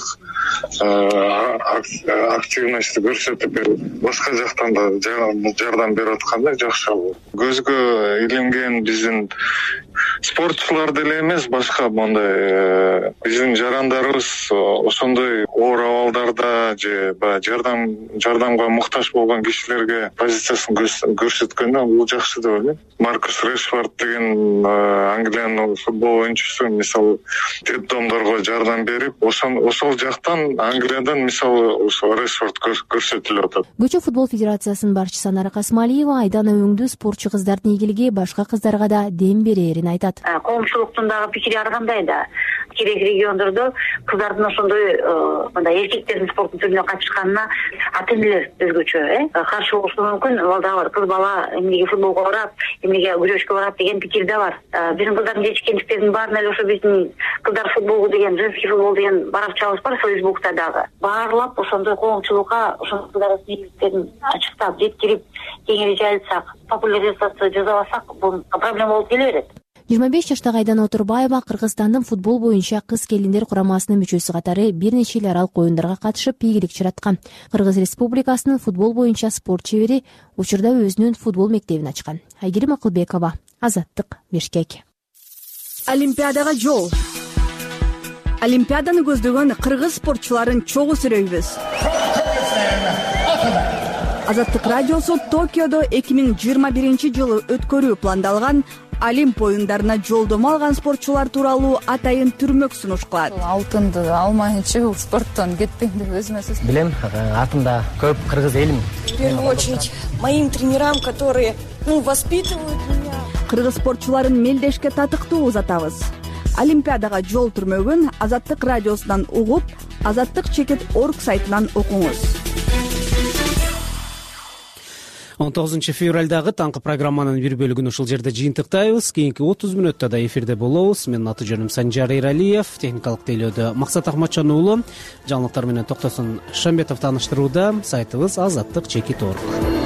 активности көрсөтүп, башка жактан да жардам берип атканда жакшы. Көзгө илинген биздин спортчулар деле эмес, башка мындай биздин жарандарыбыз ошондой оор абалдарда же жардам жардамга муктаж болгон кишилерге позициясын көрсөткөндө бул жакшы деп ойлойм. Маркус Рашфорд деген Англиянын футбол оюнчусу мисалы детдомдорго жардам берип, ошол жактан Англиядан мисалы Рашфорд көрсөтүлүп атат. Көчө футбол федерациясынын башчысы Анара Касмалиева Айдана өңдүү спортчу кыздардын ийгилиги башка кыздарга да дем берерин айтат. Коомчулуктун дагы пикири ар кандай да. Керек региондордо кыздардын ошондой мындай эркектердин спорттун түрүнө катышканына ата-энелер өзгөчө э каршы болушу мүмкүн. Ал да бар. Кыз бала эмнеге футболго барат, эмнеге күрөшкө барат деген пикир да бар. Биздин кыздардын жетишкендиктеринин баарына эле ошо биздин кыздар футболу деген, женский футбол деген баракчабыз бар Фейсбукта дагы. Баарлап ошондой коомчулукка ошол кыздардын ийгиликтерин ачыктап, жеткирип, кеңири жайылтсак, популяризация жасабасак, бул проблема болуп келе берет. жыйырма беш жаштагы Айдана Оторбаева Кыргызстандын футбол боюнча кыз келиндер курамасынын мүчөсү катары бир нече эл аралык оюндарга катышып ийгилик чыраткан. Кыргыз Республикасынын футбол боюнча спорт чебери учурда өзүнүн футбол мектебин ачкан. Айгерим Акылбекова, Азаттык, Бишкек. Олимпиадага жол. Олимпиаданы көздөгөн кыргыз спортчуларын чогуу сүрөйбүз. Азаттык радиосу Токиодо эки миң жыйырма биринчи жылы өткөрүү пландалган Олимп оюндарына жолдомо алган спортчулар тууралуу атайын түрмөк сунуш кылат. Алтынды алмайынча бул спорттон кетпейм деп өзүмө сөз билем. Артымда көп кыргыз элим. В первую очередь моим тренерам, которые, ну, воспитывают меня. Кыргыз спортчуларын мелдешке татыктуу узатабыз. Олимпиадага жол түрмөгүн Азаттык радиосунан угуп, азаттык чекит орг сайтынан окуңуз. он тогузунчу февралдагы таңкы программанын бир бөлүгүн ушул жерде жыйынтыктайбыз. Кийинки отуз мүнөттө да эфирде болобуз. Менин аты жөнүм Санжар Эралиев, техникалык тейлөөдө Максат Ахматжан уулу, жаңылыктар менен Токтосун Шамбетов тааныштырууда. Сайтыбыз азаттык чекит орг.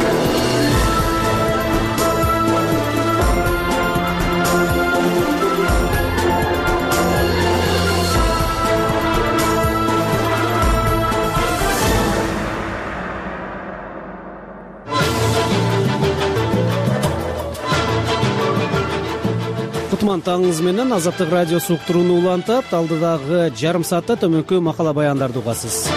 Кутман таңыңыз менен Азаттык радиосу уктурууну улантат. Алдыдагы жарым саатта төмөнкү макала баяндарды угасыз.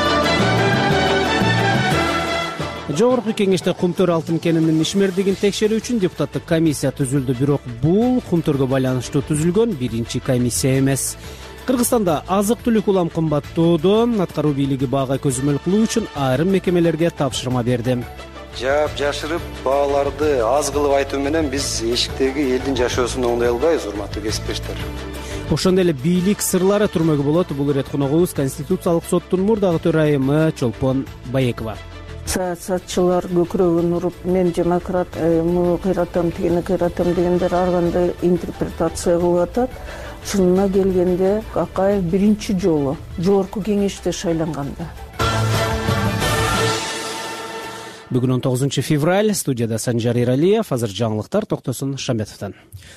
Жогорку кеңеште кумтөр алтын кенинин ишмердигин текшерүү үчүн депутаттык комиссия түзүлдү, бирок бул кумтөргө байланыштуу түзүлгөн биринчи комиссия эмес. Кыргызстанда азык-түлүк улам кымбаттоодо. Аткаруу бийлиги баага көзөмөл кылуу үчүн айрым мекемелерге тапшырма берди. Жаап жашырып бааларды аз кылып айтуу менен биз эшиктеги элдин жашоосун оңдой албайбыз, урматтуу кесиптештер. Ошондой эле бийлик сырлары түрмөгү болот. Бул ирет коногубуз Конституциялык соттун мурдагы төрайымы Чолпон Баекова. Саясатчылар көкүрөгүн уруп, мен демократ, муну кыйратам, тигини кыйратам дегендер ар кандай интерпретация кылып атат. Чынына келгенде Акаев биринчи жолу жогорку кеңеште шайланганда. Бүгүн он тогузунчу февраль, студияда Санжар Эралиев, азыр жаңылыктар Токтосун Шамбетовдон.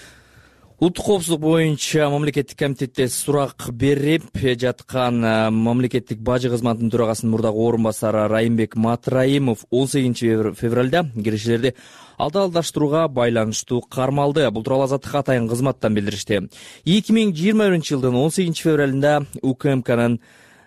Улуттук коопсуздук боюнча мамлекеттик комитетте сурак берип жаткан мамлекеттик бажы кызматынын төрагасынын мурдагы орун басары Райымбек Матраимов он сегизинчи февралда киришилерди алдалдаштырууга байланыштуу кармалды. Бул тууралуу Азаттыкка атайын кызматтан билдиришти. эки миң жыйырма биринчи жылдын он сегизинчи февралында УКМКнын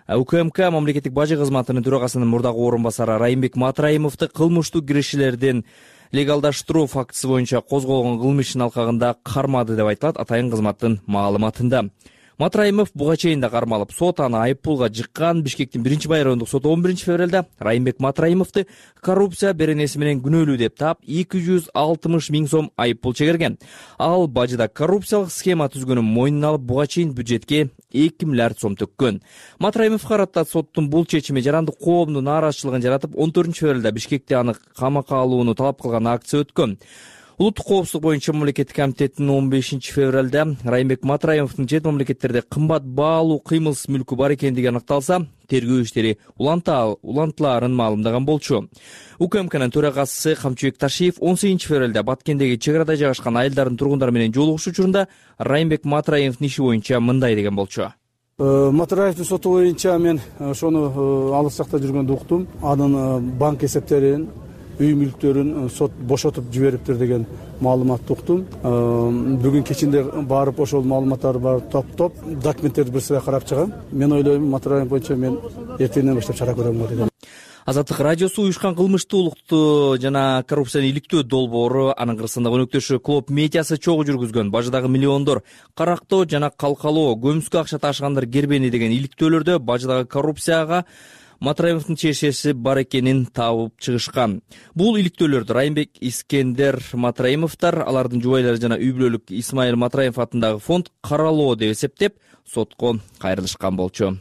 УКМК мамлекеттик бажы кызматынын төрагасынын мурдагы орун басары Райымбек Матраимовду кылмыштуу киришилердин легалдаштыруу фактысы боюнча козголгон кылмыш ишинин алкагында кармады деп айтылат атайын кызматтын маалыматында. Матраимов буга чейин да кармалып, сот аны айыппулга жыккан. Бишкектин биринчи байрондук соту он биринчи февралда Райымбек Матраимовду коррупция беренеси менен күнөөлүү деп таап эки жүз алтымыш миң сом айыппул чегерген. Ал бажыда коррупциялык схема түзгөнүн мойнуна алып, буга чейин бюджетке эки миллиард сом төккөн. Матраимов карата соттун бул чечими жарандык коомдун нааразычылыгын жаратып, он төртүнчү февралда Бишкекте аны камакка алууну талап кылган акция өткөн. Улуттук коопсуздук боюнча мамлекеттик комитеттин он бешинчи февралда Райымбек Матраимовдун чет мамлекеттерде кымбат баалуу кыймылсыз мүлкү бар экендиги аныкталса, тергөө иштери улантылаарын маалымдаган болчу. УКМКнын төрагасы Камчыбек Ташиев он сегизинчи февралда Баткендеги чек арада жайгашкан айылдардын тургундары менен жолугушуу учурунда Райымбек Матраимовдун иши боюнча мындай деген болчу. Матраевдин соту боюнча мен ошону алыс жакта жүргөндө уктум. Анын банк эсептерин, үй мүлктөрүн сот бошотуп жибериптир деген маалыматты уктум. Бүгүн кечинде барып ошол маалыматтарды барып топтоп, документтерди бир сыра карап чыгам. Мен ойлойм, Матраев боюнча мен эртеңден баштап чара көрөм деген. Азаттык радиосу уюшкан кылмыштуулукту жана коррупцияны иликтөө долбоору, анын кырсындагы өнөктөшү Клоп медиасы чогуу жүргүзгөн бажыдагы миллиондор карактоо жана калкалоо, көмүскө акча ташыгандар кербени деген иликтөөлөрдө бажыдагы коррупцияга Матраимовдун чешеси бар экенин табып чыгышкан. Бул иликтөөлөрдү Райымбек, Искендер Матраимовдор, алардын жубайлары жана үй бүлөлүк Исмаил Матраимов атындагы фонд каралоо деп эсептеп сотко кайрылышкан болчу.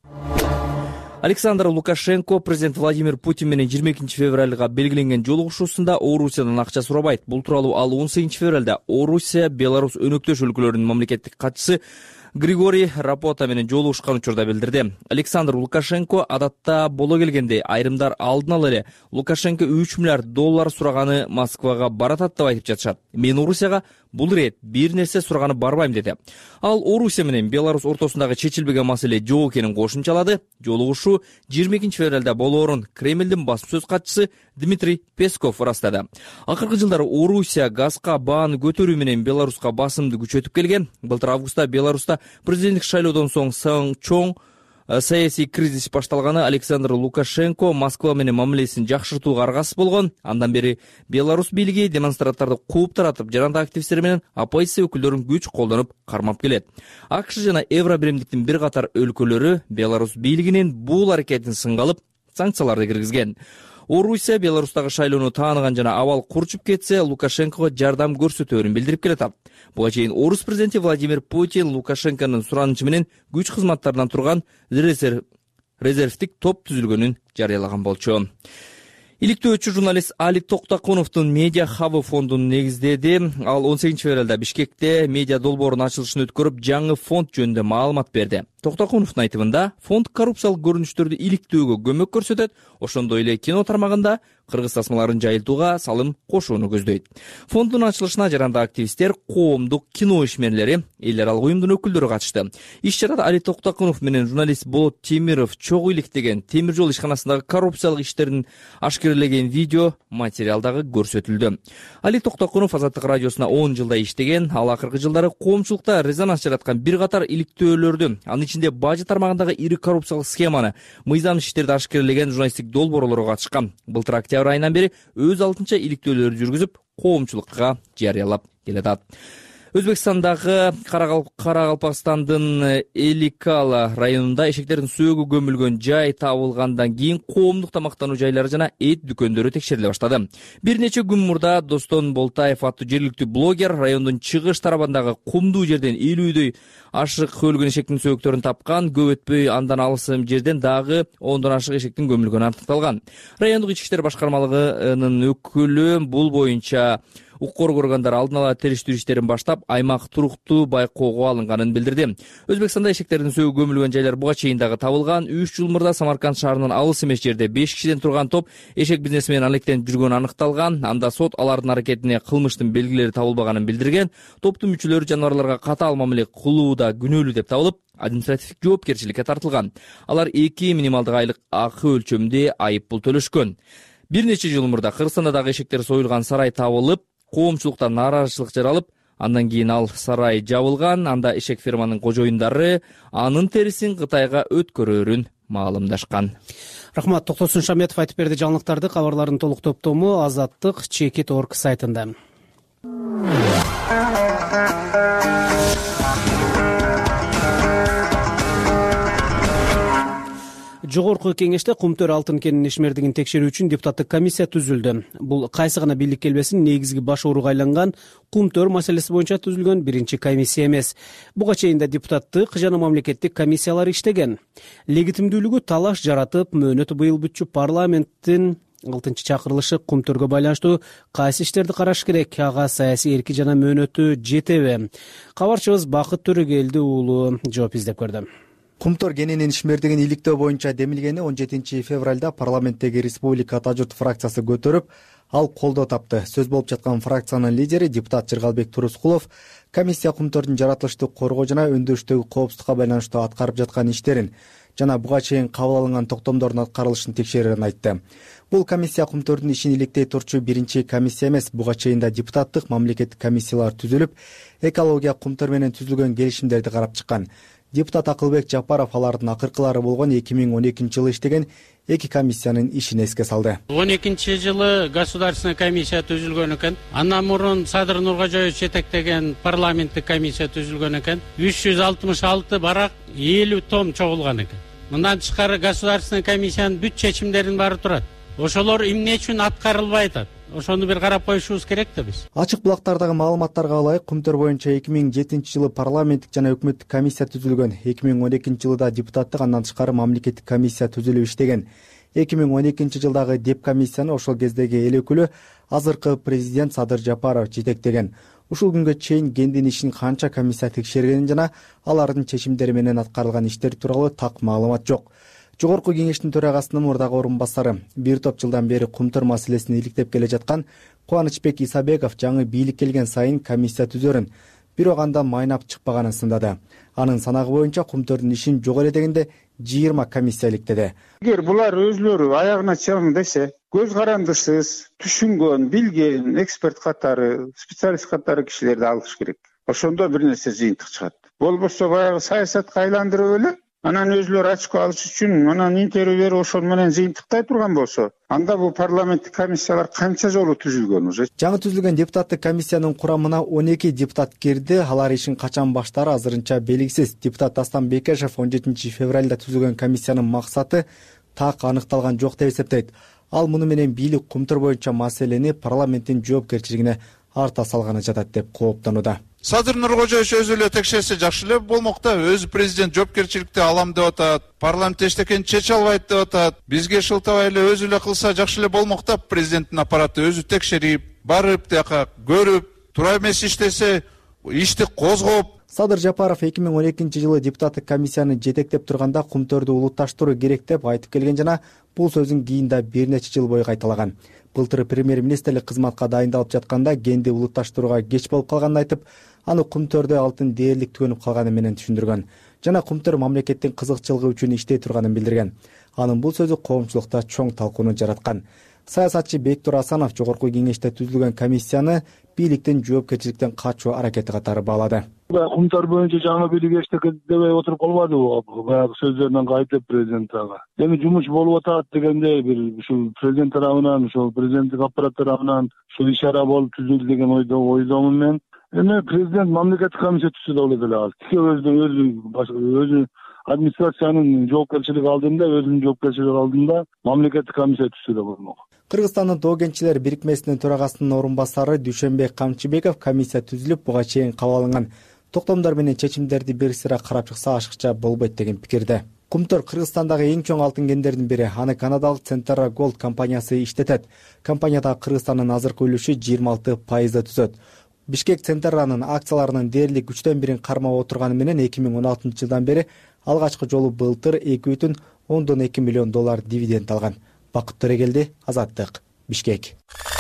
Александр Лукашенко президент Владимир Путин менен жыйырма экинчи февралга белгиленген жолугушуусунда Орусиядан акча сурабайт. Бул тууралуу ал он сегизинчи февралда Орусия, Беларусь өнөктөш өлкөлөрүнүн мамлекеттик катчысы Григорий Рапота менен жолугушкан учурда билдирди. Александр Лукашенко адатта боло келгенде айрымдар алдын ала эле Лукашенко үч миллиард доллар сураганы Москвага баратат деп айтып жатышат. Мен Орусияга бул ирет бир нерсе сураганы барбайм деди. Ал Орусия менен Беларусь ортосундагы чечилбеген маселе жок экенин кошумчалады. Жолугушуу жыйырма экинчи февралда болоорун Кремлдин басым сөз катчысы Дмитрий Песков ырастады. Акыркы жылдары Орусия газга бааны көтөрүү менен Беларуска басымды күчөтүп келген. Былтыр августта Беларуста президенттик шайлоодон соң Сан чоң саясий кризис башталганы Александр Лукашенко Москва менен мамилесин жакшыртууга аргасыз болгон. Андан бери Беларусь бийлиги демонстранттарды кууп таратып, жарандык активисттер менен оппозиция өкүлдөрүн күч колдонуп кармап келет. АКШ жана Евробиримдиктин бир катар өлкөлөрү Беларусь бийлигинин бул аракетин сынга алып, санкцияларды киргизген. Орусия Беларустагы шайлоону тааныган жана абал курчуп кетсе, Лукашенкого жардам көрсөтөөрүн билдирип келатат. Буга чейин Орус президенти Владимир Путин Лукашенконун суранычы менен күч кызматтарынан турган резервдик топ түзүлгөнүн жарыялаган болчу. Иликтөөчү журналист Али Токтокуновдун Медиа Хабы фондун негиздеди. Ал он сегизинчи февралда Бишкекте медиа долбоорунун ачылышын өткөрүп, жаңы фонд жөнүндө маалымат берди. Токтокуновдун айтымында, фонд коррупциялык көрүнүштөрдү иликтөөгө көмөк көрсөтөт, ошондой эле кино тармагында кыргыз тасмаларын жайылтууга салым кошууну көздөйт. Фонддун ачылышына жаранда активисттер, коомдук кино ишмерлери, эл аралык уюмдун өкүлдөрү катышты. Иш чарада Али Токтокунов менен журналист Болот Темиров чогуу иликтеген темир жол ишканасындагы коррупциялык иштерин ашкерлеген видео материал дагы көрсөтүлдү. Али Токтокунов Азаттык радиосуна он жылда иштеген, ал акыркы жылдары коомчулукта резонанс жараткан бир катар иликтөөлөрдү, анын ичинде бажы тармагындагы ири коррупциялык схеманы, мыйзам иштерди ашкерлеген журналисттик долбоорлорго катышкан. Былтыр октябрь айынан бери өз алдынча иликтөөлөр жүргүзүп, коомчулукка жарыялап келатат. Өзбекстандагы Каракалпакстандын Эликала районунда эшектердин сөөгү көмүлгөн жай табылгандан кийин коомдук тамактануу жайлары жана эт дүкөндөрү текшериле баштады. Бир нече күн мурда Достон Болтаев аттуу жергиликтүү блогер райондун чыгыш тарабындагы кумдуу жерден элүүдөй ашык өлгөн эшектин сөөгүттөрүн тапкан. Көп өтпөй андан алысым жерден дагы ондон ашык эшектин көмүлгөнү аныкталган. Райондук ички иштер башкармалыгынын өкүлү бул боюнча укук органдар алдын ала териштирүү иштерин баштап, аймак туруктуу байкоого алынганын билдирди. Өзбекстанда эшектердин сөөгү көмүлгөн жайлар буга чейин дагы табылган. үч жыл мурда Самарканд шаарынын алыс эмес жерде беш кишиден турган топ эшек бизнеси менен алектенип жүргөнү аныкталган. Анда сот алардын аракетине кылмыштын белгилери табылбаганын билдирген. Топтун мүчөлөрү жаныбарларга катаал мамиле кылууда күнөөлүү деп табылып, административдик жоопкерчиликке тартылган. Алар эки минималдык айлык акы өлчөмүндө айып пул төлөшкөн. Бир нече жыл мурда Кыргызстанда дагы эшектер союлган сарай табылып, коомчулукта нааразычылык жаралып, андан кийин ал сарай жабылган. Анда эшек ферманын кожоюндары анын терисин Кытайга өткөрөөрүн маалымдашкан. Рахмат. Токтосун Шаметов айтып берди жаңылыктарды. Кабарлардын толук топтому Азаттык чекит точка орг сайтында. Жогорку кеңеште Кумтөр алтын кенинин ишмердигин текшерүү үчүн депутаттык комиссия түзүлдү. Бул кайсы гана бийлик келбесин негизги баш ооруга айланган Кумтөр маселеси боюнча түзүлгөн биринчи комиссия эмес. Буга чейин да депутаттык жана мамлекеттик комиссиялар иштеген. Легитимдүүлүгү талаш жаратып, мөөнөтү быйыл бүтчү парламенттин алтынчы чакырылышы Кумтөргө байланыштуу кайсы иштерди караш керек, ага саясий эрки жана мөөнөтү жетеби? Кабарчыбыз Бакыт Төрөгелди уулу жооп издеп көрдү. Кумтөр кенинин ишмердигин иликтөө боюнча демилгени он жетинчи февралда парламенттеги Республика Ата журт фракциясы көтөрүп, ал колдоо тапты. Сөз болуп жаткан фракциянын лидери депутат Жыргалбек Турускулов комиссия Кумтөрдүн жаратылыштык коргоо жана өндүрүштөгү коопсуздукка байланыштуу аткарып жаткан иштерин жана буга чейин кабыл алынган токтомдордун аткарылышын текшерерин айтты. Бул комиссия Кумтөрдүн ишин иликтей турчу биринчи комиссия эмес. Буга чейин да депутаттык мамлекеттик комиссиялар түзүлүп, экология Кумтөр менен түзүлгөн келишимдерди карап чыккан. Депутат Акылбек Жапаров алардын акыркылары болгон эки миң он экинчи жылы иштеген эки комиссиянын ишин эске салды. он экинчи жылы государственный комиссия түзүлгөн экен. Андан мурун Садыр Нургажоев жетектеген парламенттик комиссия түзүлгөн экен. үч жүз алтымыш алты барак элүү том чогулган экен. Мындан тышкары государственный комиссиянын бүт чечимдеринин баары турат. Ошолор эмне үчүн аткарылбай атат? Ошону бир карап коюшубуз керек да биз. Ачык булактардагы маалыматтарга ылайык, Кумтөр боюнча эки миң жетинчи жылы парламенттик жана өкмөттүк комиссия түзүлгөн. эки миң он экинчи жылда депутаттык, андан тышкары мамлекеттик комиссия түзүлүп иштеген. эки миң он экинчи жылдагы деп комиссияны ошол кездеги эл өкүлү, азыркы президент Садыр Жапаров жетектеген. Ушул күнгө чейин кендин ишин канча комиссия текшергенин жана алардын чечимдери менен аткарылган иштер тууралуу так маалымат жок. Жогорку кеңештин төрагасынын мурдагы орун басары, бир топ жылдан бери Кумтөр маселесин иликтеп келе жаткан Кубанычбек Исабеков жаңы бийлик келген сайын комиссия түзөрүн, бирок анда майнап чыкпаганын сындады. Анын санагы боюнча Кумтөрдүн ишин жок эле дегенде жыйырма комиссия иликтеди. Эгер булар өзлөрү аягына чыгың десе, көз карандысыз, түшүнгөн, билген эксперт катары, специалист катары кишилерди алыш керек. Ошондо бир нерсе жыйынтык чыгат. Болбосо баягы саясатка айландырып эле, анан өзлөрү ачкы алыш үчүн анан интервью берип ошол менен жыйынтыктай турган болсо, анда бул парламенттик комиссиялар канча жолу түзүлгөн уже. Жаңы түзүлгөн депутаттык комиссиянын курамына он эки депутат кирди. Алар ишин качан баштаары азырынча белгисиз. Депутат Дастан Бекешев он жетинчи февралда түзүлгөн комиссиянын максаты так аныкталган жок деп эсептейт. Ал муну менен бийлик Кумтөр боюнча маселени парламенттин жоопкерчилигине арта салганы жатат деп кооптонууда. Садыр Нуркожоевич өзү эле текшерсе жакшы эле болмок да. Өзү президент жоопкерчиликти алам деп атат. Парламент эчтекени чече албайт деп атат. Бизге шылтабай эле өзү эле кылса жакшы эле болмок да. Президенттин аппараты өзү текшерип, барып тияка көрүп, туура эмес иштесе, ишти козгоп. Садыр Жапаров эки миң он экинчи жылы депутаттык комиссияны жетектеп турганда кумтөрдү улутташтыруу керек деп айтып келген жана бул сөзүн кийин да бир нече жыл бою кайталаган. Былтыр премьер-министрлик кызматка дайындалып жатканда кенди улутташтырууга кеч болуп калганын айтып, аны кумтөрдө алтын дээрлик төгөнүп калганы менен түшүндүргөн. Жана кумтөр мамлекеттин кызыкчылыгы үчүн иштей турганын билдирген. Анын бул сөзү коомчулукта чоң талкууну жараткан. Саясатчы Бектур Асанов жогорку кеңеште түзүлгөн комиссияны бийликтин жоопкерчиликтен качуу аракети катары баалады. Кумтөр боюнча жаңы бийлик эчтеке дебей отуруп калбадыбы? Баягы сөздөрүнөн кайтып президент ага. Эми жумуш болуп атат дегенде бир ушул президент тарабынан, ушул президенттик аппарат тарабынан ушул ишара болуп түзүлдү деген ойдо ойдомун мен. Эми президент мамлекеттик комиссия түзсө да болот эле азыр. Өзү өзү өзү администрациянын жоопкерчилиги алдында, өзүнүн жоопкерчилиги алдында мамлекеттик комиссия түзсө да болмок. Кыргызстандын Тоо кентчилер бирикмесинин төрагасынын орун басары Дүйшөнбек Камчыбеков комиссия түзүлүп, буга чейин кабыл алынган токтомдор менен чечимдерди бир сыра карап чыкса ашыкча болбойт деген пикирде. Кумтөр Кыргызстандагы эң чоң алтын кендердин бири. Аны канадалык Centerra Gold компаниясы иштетет. Компанияда Кыргызстандын азыркы үлүшү жыйырма алты пайызды түзөт. Бишкек Centerra'нын акцияларынын дээрлик үчтөн бирин кармап отурганы менен эки миң он алтынчы жылдан бери алгачкы жолу былтыр эки бүтүн ондон эки миллион доллар дивиденд алган. Бакыт Төрегелди, Азаттык, Бишкек.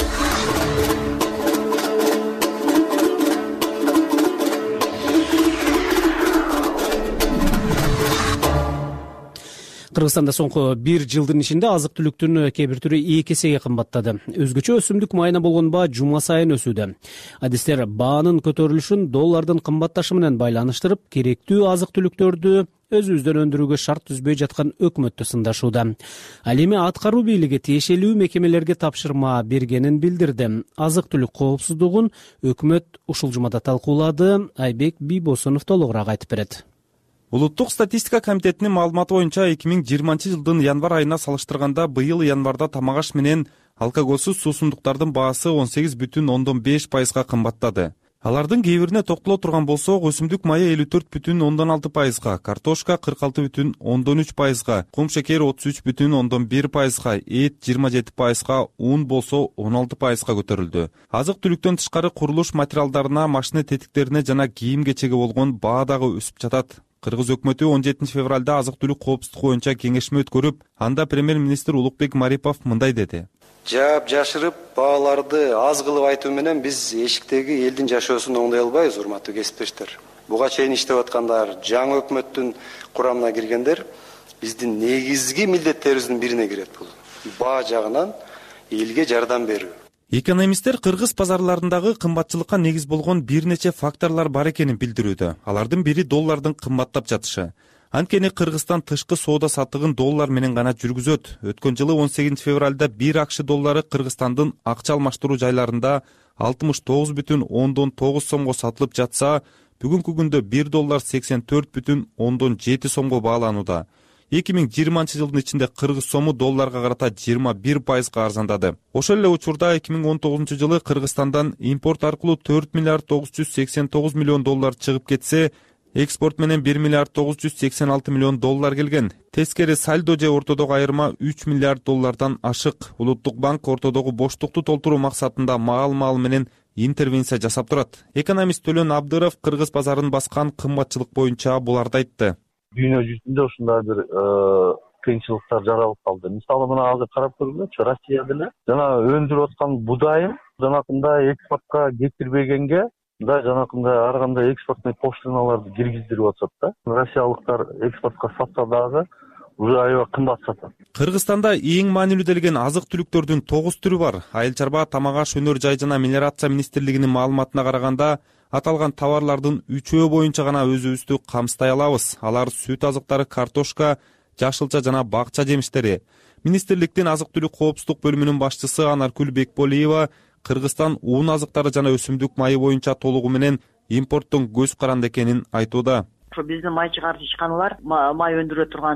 Кыргызстанда соңку бир жылдын ичинде азык түлүктүн кээ бир түрү эки эсеге кымбаттады. Өзгөчө өсүмдүк майына болгон баа жума сайын өсүүдө. Адистер баанын көтөрүлүшүн доллардын кымбатташы менен байланыштырып, керектүү азык түлүктөрдү өзүбүздөн өндүрүүгө шарт түзбөй жаткан өкмөттү сындашууда. Ал эми аткаруу бийлиги тиешелүү мекемелерге тапшырма бергенин билдирди. Азык түлүк коопсуздугун өкмөт ушул жумада талкуулады. Айбек Бийбосунов толугураак айтып берет. Улуттук статистика комитетинин маалыматы боюнча эки миң жыйырманчы жылдын январь айына салыштырганда быйыл январда тамак аш менен алкоголсуз суусундуктардын баасы он сегиз бүтүн ондон беш пайызга кымбаттады. Алардын кээ бирине токтоло турган болсок, өсүмдүк майы элүү төрт бүтүн ондон алты пайызга, картошка кырк алты бүтүн ондон үч пайызга, кум шекер отуз үч бүтүн ондон бир пайызга, эт жыйырма жети пайызга, ун болсо он алты пайызга көтөрүлдү. Азык түлүктөн тышкары курулуш материалдарына, машина тетиктерине жана кийим кечеге болгон баа дагы өсүп жатат. Кыргыз өкмөтү он жетинчи февралда азык түлүк коопсуздугу боюнча кеңешме өткөрүп, анда премьер-министр Улукбек Марипов мындай деди. Жаап жашырып, бааларды аз кылып айтуу менен биз эшиктеги элдин жашоосун оңдой албайбыз, урматтуу кесиптештер. Буга чейин иштеп аткандар, жаңы өкмөттүн курамына киргендер биздин негизги милдеттерибиздин бирине кирет бул. Баа жагынан элге жардам берүү. Экономисттер кыргыз базарларындагы кымбатчылыкка негиз болгон бир нече факторлор бар экенин билдирүүдө. Алардын бири доллардын кымбаттап жатышы. Анткени Кыргызстан тышкы соода саттыгын доллар менен гана жүргүзөт. Өткөн жылы он сегизинчи февралда бир акш доллары Кыргызстандын акча алмаштыруу жайларында алтымыш тогуз бүтүн ондон тогуз сомго сатылып жатса, бүгүнкү күндө бир доллар сексен төрт бүтүн ондон жети сомго бааланууда. эки миң жыйырманчы жылдын ичинде кыргыз сому долларга карата жыйырма бир пайызга арзандады. Ошол эле учурда эки миң он тогузунчу жылы Кыргызстандан импорт аркылуу төрт миллиард тогуз жүз сексен тогуз миллион доллар чыгып кетсе, экспорт менен бир миллиард тогуз жүз сексен алты миллион доллар келген. Тескери сальдо же ортодогу айырма үч миллиард доллардан ашык. Улуттук банк ортодогу боштукту толтуруу максатында маал-маал менен интервенция жасап турат. Экономист Төлөн Абдыров кыргыз базарын баскан кымбатчылык боюнча буларды айтты. Дүйнө жүзүндө ушундай бир кыйынчылыктар жаралып калды. Мисалы мына азыр карап көргүлөчү, Россия деле жана өндүрүп аткан будайын жанакындай экспортко кетирбегенге, мындай жанакындай ар кандай экспортный пошлиналарды киргиздирип атышат да. Россиялыктар экспортко сатса дагы уже аябай кымбат сатат. Кыргызстанда эң маанилүү делген азык түлүктөрдүн тогуз түрү бар. Айыл чарба, тамак аш, өнөр жай жана мелиорация министрлигинин маалыматына караганда, аталган товарлардын үчөө боюнча гана өзүбүздү камсытай алабыз. Алар сүт азыктары, картошка, жашылча жана бакча жемиштери. Министрликтин азык түлүк коопсуздук бөлүмүнүн башчысы Анаркүл Бекболиева Кыргызстан уун азыктары жана өсүмдүк майы боюнча толугу менен импорттон көз каранды экенин айтууда. Биздин май чыгарып ишканалар май өндүрө турган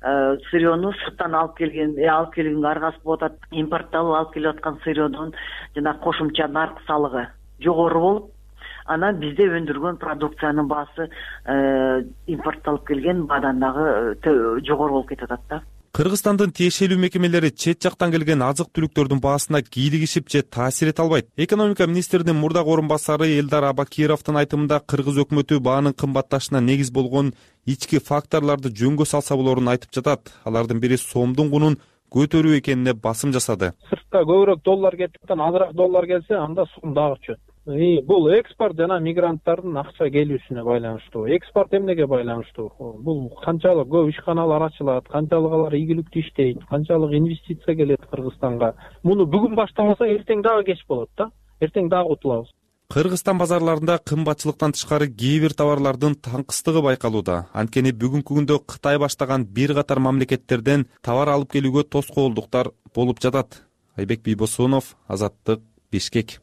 сырьёну сырттан алып келген, алып келүүгө аргасыз болуп атат. Импортталып алып келип аткан сырьёдун жана кошумча нарк салыгы жогору болуп, анан бизде өндүргөн продукциянын баасы импортталып келген баадан дагы жогору болуп кетип атат да. Кыргызстандын тиешелүү мекемелери чет жактан келген азык түлүктөрдүн баасына кийлигишип же таасир эте албайт. Экономика министринин мурдагы орун басары Элдар Абакировдун айтымында кыргыз өкмөтү баанын кымбатташына негиз болгон ички факторлорду жөнгө салса болорун айтып жатат. Алардын бири сомдун кунун көтөрүү экенине басым жасады. Сыртка көбүрөөк доллар кетиптен азыраак доллар келсе, анда сом дагы чөт. Бул экспорт жана мигранттардын акча келүүсүнө байланыштуу. Экспорт эмнеге байланыштуу? Бул канчалык көп ишканалар ачылат, канчалык алар ийгиликтүү иштейт, канчалык инвестиция келет Кыргызстанга. Муну бүгүн баштамаса, эртең дагы кеч болот да. Эртең дагы утулабыз. Кыргызстан базарларында кымбатчылыктан тышкары кээ бир товарлардын таңкыстыгы байкалууда. Анткени бүгүнкү күндө Кытай баштаган бир катар мамлекеттерден товар алып келүүгө тоскоолдуктар болуп жатат. Айбек Бийбосунов, Азаттык, Бишкек.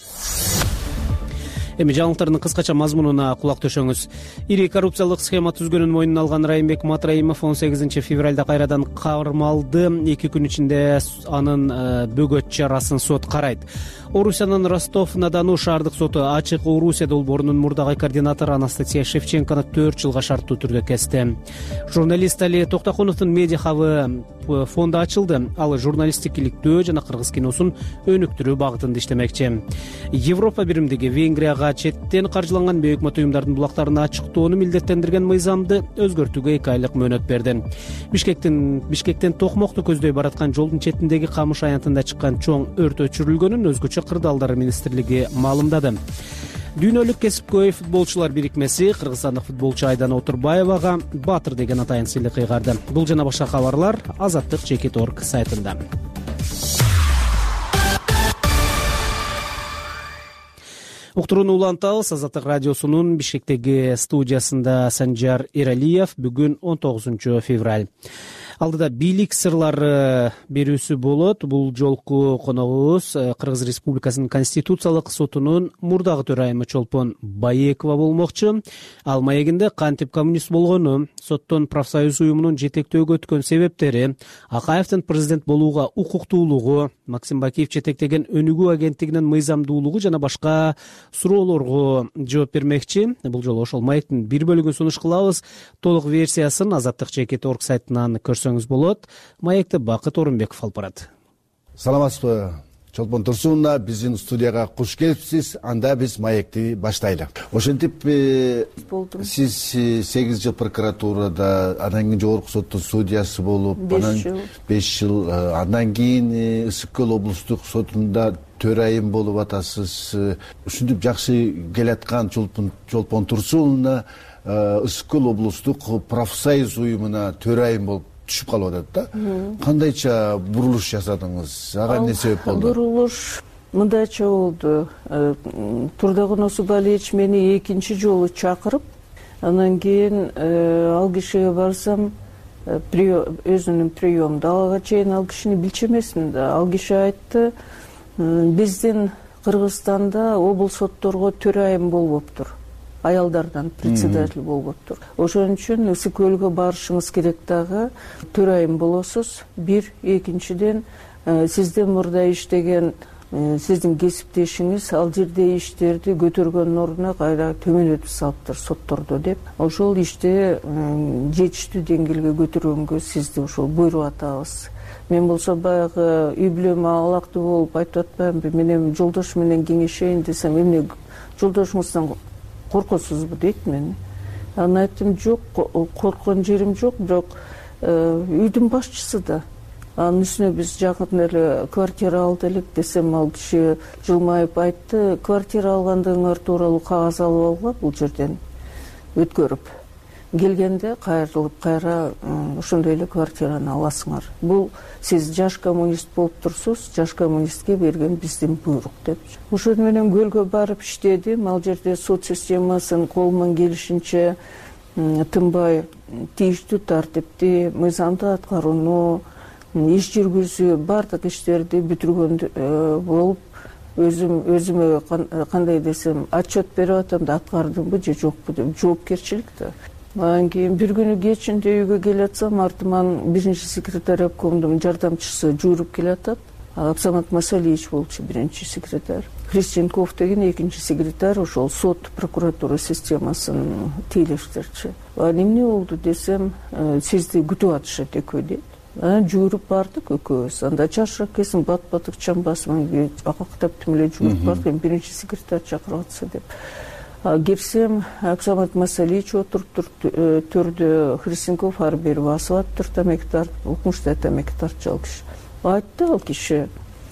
Эми жаңылыктардын кыскача мазмунуна кулак төшөңүз. Ири коррупциялык схема түзгөнүн мойнуна алган Райымбек Матраимов он сегизинчи февралда кайрадан кармалды. эки күн ичинде анын бөгөт чарасын сот карайт. Орусиянын Ростов-на-Дону шаардык соту ачык Орусия долбоорунун мурдагы координатору Анастасия Шевченкону төрт жылга шарттуу түрдө кести. Журналист Али Токтокуновдун медиа хабы фонду ачылды. Ал журналисттик иликтөө жана кыргыз киносун өнүктүрүү багытында иштемекчи. Европа биримдиги Венгрияга четтен каржыланган бейөкмөт уюмдардын булактарын ачыктоону милдеттендирген мыйзамды өзгөртүүгө эки айлык мөөнөт берди. Бишкектин Бишкектен Токмокту көздөй бараткан жолдун четиндеги камыш аянтында чыккан чоң өрт өчүрүлгөнүн өзгөчө кырдаалдар министрлиги маалымдады. Дүйнөлүк кесипкөй футболчулар бирикмеси кыргызстандык футболчу Айдана Отурбаевага Баатыр деген атайын сыйлык ыйгарды. Бул жана башка кабарлар Азаттык чекит точка орг сайтында. Уктурууну улантабыз. Азаттык радиосунун Бишкектеги студиясында Санжар Эралиев. Бүгүн он тогузунчу февраль. Алдыда бийлик сырлары берүүсү болот. Бул жолку коногубуз Кыргыз Республикасынын Конституциялык сотунун мурдагы төрайымы Чолпон Баекова болмокчу. Ал маегинде кантип коммунист болгону, соттон профсоюз уюмунун жетектөөгө өткөн себептери, Акаевдин президент болууга укуктуулугу, Максим Бакиев жетектеген өнүгүү агенттигинин мыйзамдуулугу жана башка суроолорго жооп бермекчи. Бул жолу ошол маектин бир бөлүгүн сунуш кылабыз. Толук версиясын Азаттык чекит точка орг сайтынан көрсөңүз болот. Маекти Бакыт Орунбеков алып барат. Саламатсызбы, Чолпон Турсуновна, биздин студияга куш келипсиз. Анда биз маекти баштайлы. Ошентип сиз сегиз жыл прокуратурада, андан кийин жогорку соттун судьясы болуп, анан беш жыл, андан кийин Ысык Көл облустук сотунда төрайым болуп атасыз. Ушинтип жакшы келаткан Чолпон Турсуновна Ысык Көл облустук профсоюз уюмуна төрайым болуп түшүп калып атат да. Кандайча бурулуш жасадыңыз? Ага эмне себеп болду? Бурулуш мындайча болду. Турдагун Осубалиевич мени экинчи жолу чакырып, андан кийин ал кишиге барсам, өзүнүн приемда алга чейин ал кишини билчү эмесмин да. Ал киши айтты, биздин Кыргызстанда облус сотторго төрайым болбоптур. Аялдардан председатель болбоптур. Ошон үчүн Ысык Көлгө барышыңыз керек дагы, төрайым болосуз. Бир, экинчиден сизден мурда иштеген сиздин кесиптешиңиз ал жерде иштерди көтөргөн ордуна кайра төмөнөтүп салыптыр соттордо деп. Ошол ишти жетиштүү деңгээлге көтөргөнгө сизди ошол буйруп атабыз. Мен болсо баягы үй бүлөмө алактуу болуп айтып атпаймынбы, мен эми жолдош менен кеңешейин десем, эмне жолдошуңуздан коркосузбу дейт мени. Анан айттым, жок, корккон жерим жок, бирок үйдүн башчысы да. Анын үстүнө биз жакын эле квартира алды элек десем, ал киши жылмайып айтты, квартира алгандыгыңар тууралуу кагаз алып алгыла бул жерден өткөрүп. Келгенде кайрылып кайра ошондой эле квартираны аласыңар. Бул сиз жаш коммунист болуп турсуз, жаш коммунистке берген биздин буйрук деп. Ошол менен көлгө барып иштедим. Ал жерде сот системасын колуман келишинче тынбай тийиштүү тартипти, мыйзамды аткарууну, иш жүргүзүү, бардык иштерди бүтүргөн болуп, өзүм өзүмө кандай десем отчет берип атам да, аткардымбы же жокпу деп жоопкерчилик да. Анан кийин бир күнү кечинде үйгө келатсам, артыман биринчи секретарь обкомдун жардамчысы жүрүп келатат. Абсамат Масалиевич болчу биринчи секретарь, Христенков деген экинчи секретарь, ошол сот прокуратура системасын тейлештерчи. Эмне болду десем, сизди күтүп атышат экөө дейт. Жүгүрүп бардык экөөбүз. Анда чарчап кесип бат батык чамбасыман акактаптым эле жүгүрүп бардык, биринчи секретарь чакырып атса деп. Кирсем, Абсамат Масалиевич отуруп төрдө, Христенков ар бери басып атыптыр, тамеки тартып, укмуштай тамеки тартчу ал киши. Айтты ал киши,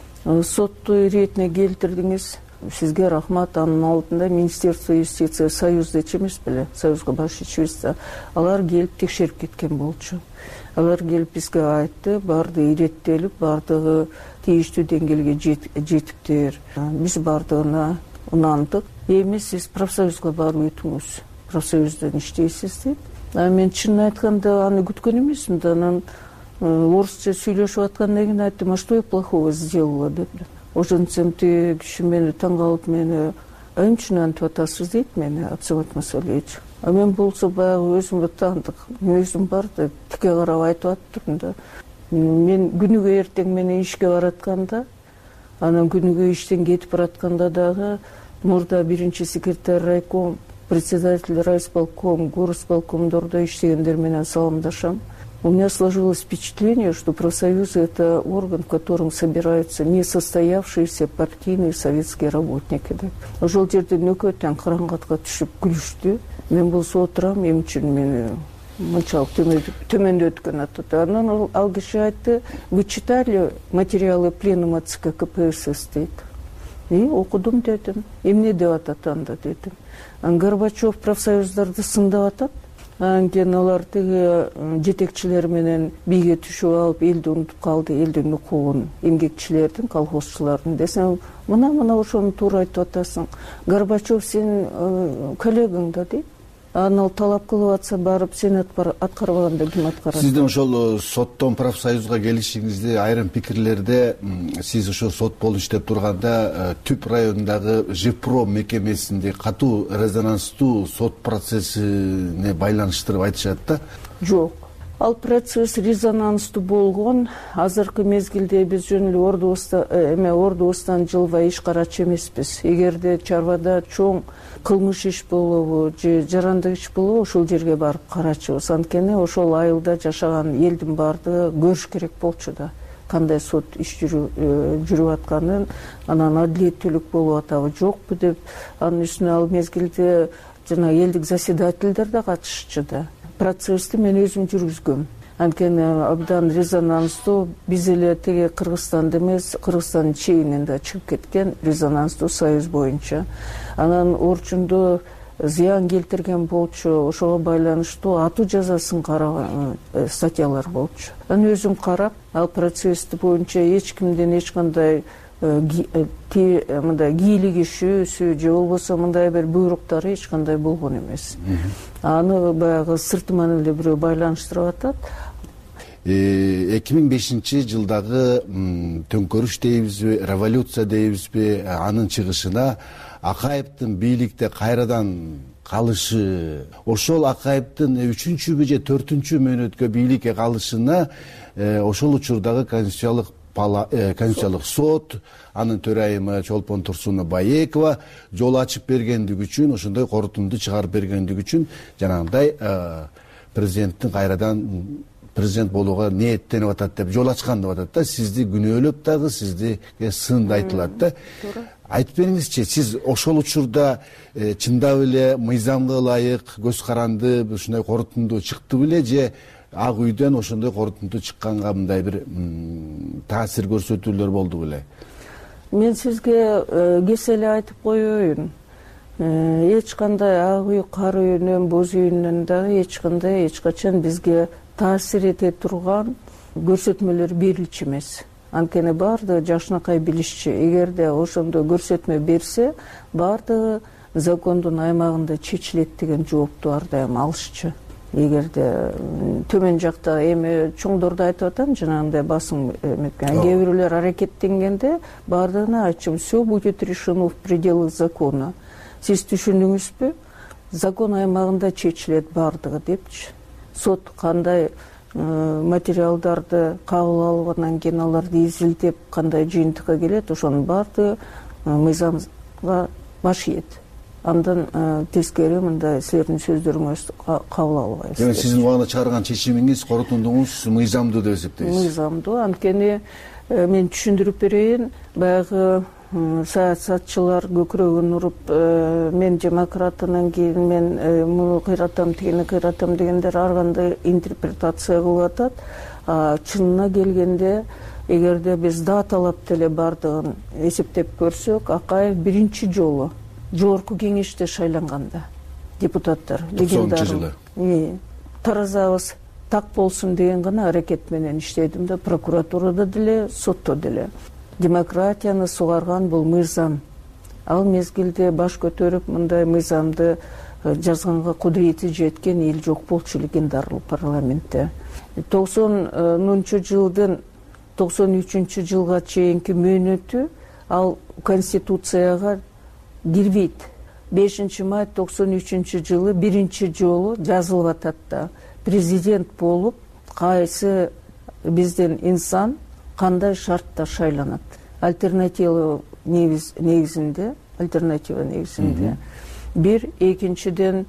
сотту иретине келтирдиңиз, сизге рахмат. Анын алдында Министерство юстиция, Союз дечи эмес беле, Союзга баш ичибиз, алар келип текшерип кеткен болчу. Алар келип бизге айтты, баардыгы иреттелип, баардыгы тийиштүү деңгээлге жетиптир. Биз баардыгына унандык. Эми сиз профсоюзга барып өтүңүз, профсоюздон иштейсиз дейт. Мен чынын айтканда аны күткөн эмесмин да, анан орусча сүйлөшүп аткандан кийин айттым, а что я плохого сделала деп. Ошентсем тиги киши мени таң калып, мени эмне үчүн антип атасыз дейт мени, Абсамат Масалиевич. А мен болсо баягы өзүмдү таандык, өзүм бар да, тике карап айтып аттырмын да. Мен күнүгө эртең менен ишке баратканда, анан күнүгө иштен кетип баратканда дагы мурда биринчи секретарь райком, председатель райисполком, горосполкомдордо иштегендер менен саламдашам. У меня сложилось впечатление, что профсоюзы — это орган, в котором собираются несостоявшиеся партийные советские работники. Ошол жерде нөкө таң караңгатка түшүп күлүштү. Мен болсо отурам, эмне үчүн мени мынчалык төмөндөткөн атат. Анан ал киши айтты: вы читали материалы пленума ЦК КПСС дейт. И окудум дедим. Эмне деп атат анда дедим. Горбачев профсоюздарды сындап атат. Анткени алар тиги жетекчилер менен бийге түшүп алып, элди унутуп калды, элдин укугун, эмгекчилердин, колхозчулардын десем, мына-мына ошону туура айтып атасың. Горбачев сенин коллегаң да дейт. Анан талап кылып атса, барып сен аткарбаганда ким аткарат? Сиздин ошол соттон профсоюзга келишиңизди айрым пикирлерде сиз ошо сот болуп иштеп турганда Түп районундагы ЖИПРО мекемесинде катуу резонанстуу сот процессине байланыштырып айтышат да? Жок. Ал процесс резонанстуу болгон. Азыркы мезгилде биз жөн эле ордубузда эме ордубуздан жылбай иш карачу эмеспиз. Эгерде чарбада чоң кылмыш иш болобу же жарандык иш болобу, ошол жерге барып карачубуз. Анткени ошол айылда жашаган элдин баардыгы көрүш керек болчу да, кандай сот иш жүрүп атканын, анан адилеттүүлүк болуп атабы жокпу деп. Анын үстүнө ал мезгилде жана элдик заседательдер да катышчу да. Процессти мен өзүм жүргүзгөм. Анткени абдан резонанстуу, биз эле тиги Кыргызстанда эмес, Кыргызстандын чегинен да чыгып кеткен резонанстуу союз боюнча. Анан Орчунду зыян келтирген болчу, ошого байланыштуу атуу жазасын караган статьялар болчу. Анан өзүм карап, ал процессти боюнча эч кимден эч кандай мындай кийлигишүүсү же болбосо мындай бир буйруктары эч кандай болгон эмес. Аны баягы сыртыман эле бирөө байланыштырып атат. эки миң бешинчи жылдагы төңкөрүш дейбизби, революция дейбизби, анын чыгышына Акаевдин бийликте кайрадан калышы, ошол Акаевдин үчүнчүбү же төртүнчү мөөнөткө бийликке калышына ошол учурдагы конституциялык конституциялык сот, анын төрайымы Чолпон Турсуна Баекова жол ачып бергендиги үчүн, ошондой корутунду чыгарып бергендиги үчүн жанагындай президенттин кайрадан президент болууга ниеттенип атат деп жол ачкан деп атат да. Сизди күнөөлөп дагы, сиздиге сын айтылат да. Айтып бериңизчи, сиз ошол учурда чындап эле мыйзамга ылайык, көз каранды ушундай корутунду чыкты беле, же Ак үйдөн ошондой корутунду чыкканга мындай бир таасир көрсөтүүлөр болду беле? Мен сизге кесе эле айтып коеюн. Эч кандай Ак үй, Кара үйүнөн, Боз үйүнөн дагы эч кандай эч качан бизге таасир эте турган көрсөтмөлөр берилчү эмес. Анткени баардыгы жакшынакай билишчү. Эгерде ошондой көрсөтмө берсе, баардыгы закондун аймагында чечилет деген жоопту ар дайым алышчу. Эгерде төмөн жакта эми чоңдорду айтып атам, жанагындай басым эметкен, кээ бирөөлөр аракеттенгенде баардыгына айтчумун: все будет решено в пределах закона. Сиз түшүндүңүзбү? Закон аймагында чечилет баардыгы депчи. Сот кандай материалдарды кабыл алгандан кийин аларды изилдеп кандай жыйынтыкка келет, ошонун баардыгы мыйзамга баш ийет. Андан тескери мындай силердин сөздөрүңүз кабыл албайбыз. Демек сиздин убагында чыгарган чечимиңиз, корутундуңуз мыйзамдуу деп эсептейсиз? Мыйзамдуу. Анткени мен түшүндүрүп берейин, баягы саясатчылар көкүрөгүн уруп, мен демократынан кийин мен муну кыйратам, тигини кыйратам дегендер ар кандай интерпретация кылып атат. Чынына келгенде, эгерде биз даталап деле бардыгын эсептеп көрсөк, Акаев биринчи жолу жогорку кеңеште шайланганда депутаттар токсонунчу жылы таразабыз так болсун деген гана аракет менен иштедим да, прокуратурада деле, сотто деле. Демократияны сугарган бул мыйзам. Ал мезгилде баш көтөрүп мындай мыйзамды жазганга кудурети жеткен эл жок болчу легендарный парламентте. токсонунчу жылдын токсон үчүнчү жылга чейинки мөөнөтү ал конституцияга кирбейт. бешинчи май токсон үчүнчү жылы биринчи жолу жазылып атат да. Президент болуп кайсы бизден инсан кандай шартта шайланат. Альтернатива негизинде, альтернатива негизинде. Бир, экинчиден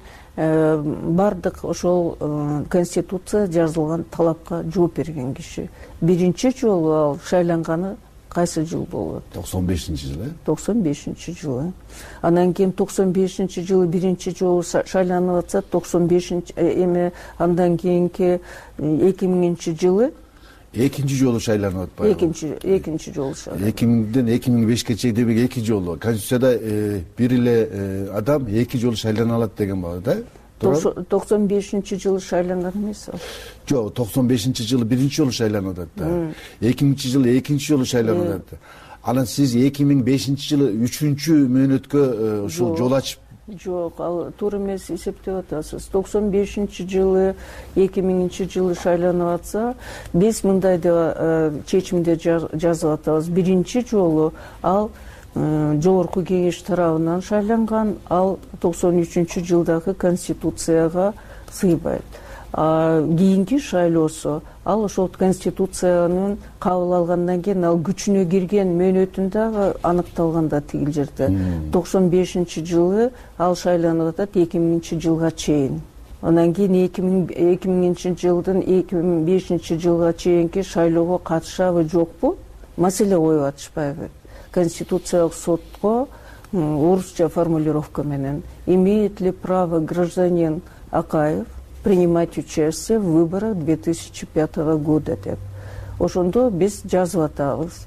бардык ошол конституция жазылган талапка жооп берген киши. Биринчи жолу ал шайланганы кайсы жыл болот? токсон бешинчи жылы. токсон бешинчи жылы. Анан кийин токсон бешинчи жылы биринчи жолу шайланып атса, токсон бешинчи эме андан кийинки эки миңинчи жылы экинчи жолу шайланып атпайбы? Экинчи экинчи жолу шайланып. эки миңден эки миң бешке чейин дебек эки жолу. Конституцияда бир эле адам эки жолу шайлана алат деген бар да? токсон бешинчи жылы шайланган эмес ал. Жок, токсон бешинчи жылы биринчи жолу шайланып атат да. эки миңинчи жылы экинчи жолу шайланып атат. Анан сиз эки миң бешинчи жылы үчүнчү мөөнөткө ушул жол ачып? Жок, ал туура эмес эсептеп атасыз. токсон бешинчи жылы эки миңинчи жылы шайланып атса, биз мындай деп чечимде жазып атабыз. Биринчи жолу ал жогорку кеңеш тарабынан шайланган, ал токсон үчүнчү жылдагы конституцияга сыйбайт. Кийинки шайлоосу ал ошол конституциянын кабыл алгандан кийин ал күчүнө кирген мөөнөтүндө аныкталганда тигил жерде токсон бешинчи жылы ал шайланып атат эки миңинчи жылга чейин. Анан кийин эки миңинчи жылдын эки миң бешинчи жылга чейинки шайлоого катышабы жокпу? Маселе коюп атышпайбы? Конституциялык сотко орусча формулировка менен имеет ли право гражданин Акаев принимать участие в выборах две тысячи пятого года деп. Ошондо биз жазып атабыз.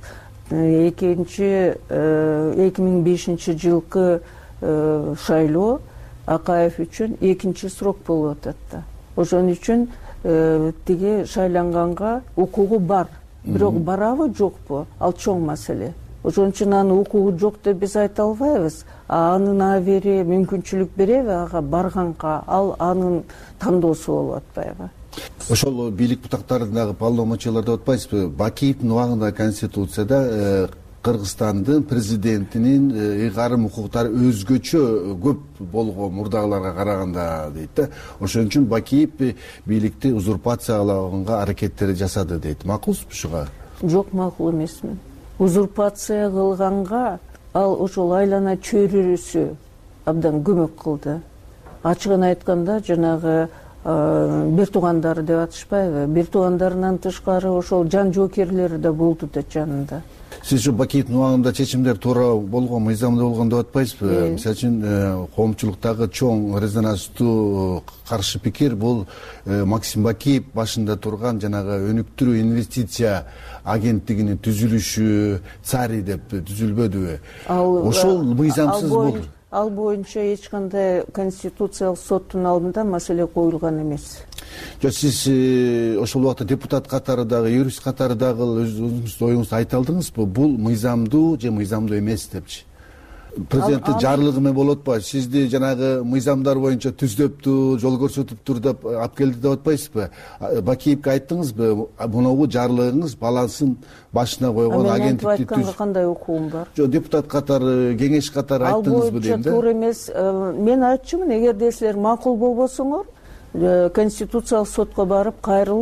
Экинчи эки миң бешинчи жылкы шайлоо Акаев үчүн экинчи срок болуп атат да. Ошон үчүн тиги шайланганга укугу бар. Бирок барабы жокпу? Ал чоң маселе. Ошон үчүн анын укугу жок деп биз айта албайбыз. Анын абери мүмкүнчүлүк береби ага барганга? Ал анын тандоосу болуп атпайбы? Ошол бийлик бутактарын дагы полномочиялар деп атпайсызбы? Бакиевдин убагында конституцияда Кыргызстандын президентинин ыйгарым укуктары өзгөчө көп болгон мурдагыларга караганда дейт да. Ошон үчүн Бакиев бийликти узурпациялаганга аракеттери жасады дейт. Макулсузбу ушуга? Жок, макул эмесмин. Узурпация кылганга ал ошол айлана чөйрөсү абдан көмөк кылды. Ачыгын айтканда жанагы бир туугандары деп атышпайбы? Бир туугандарынан тышкары ошол жан жоокерлери да болду да жанында. Сиз ушу Бакиевдин убагында чечимдер туура болгон, мыйзамдуу болгон деп атпайсызбы? Мисалы үчүн коомчулуктагы чоң резонанстуу каршы пикир бул Максим Бакиев башында турган жанагы өнүктүрүү инвестиция агенттигинин түзүлүшү цари деп түзүлбөдүбү? Ошол мыйзамсыз бул. Ал боюнча эч кандай конституциялык соттун алдында маселе коюлган эмес. Жок, сиз ошол убакта депутат катары дагы, юрист катары дагы өзүңүздүн оюңузду айта алдыңызбы? Бул мыйзамдуу же мыйзамдуу эмес депчи? Президенттин жарлыгы менен болот атпайбы? Сизди жанагы мыйзамдар боюнча түздөптү, жол көрсөтүптүр деп алып келди деп атпайсызбы? Бакиевке айттыңызбы, мунагу жарлыгыңыз баласын башына койгон агенттикти түз. Мен кандай укугум бар? Жок, депутат катары, кеңеш катары айттыңызбы дейм да. Ал боюнча туура эмес. Мен айтчумун, эгерде силер макул болбосоңор, конституциялык сотко барып кайрылып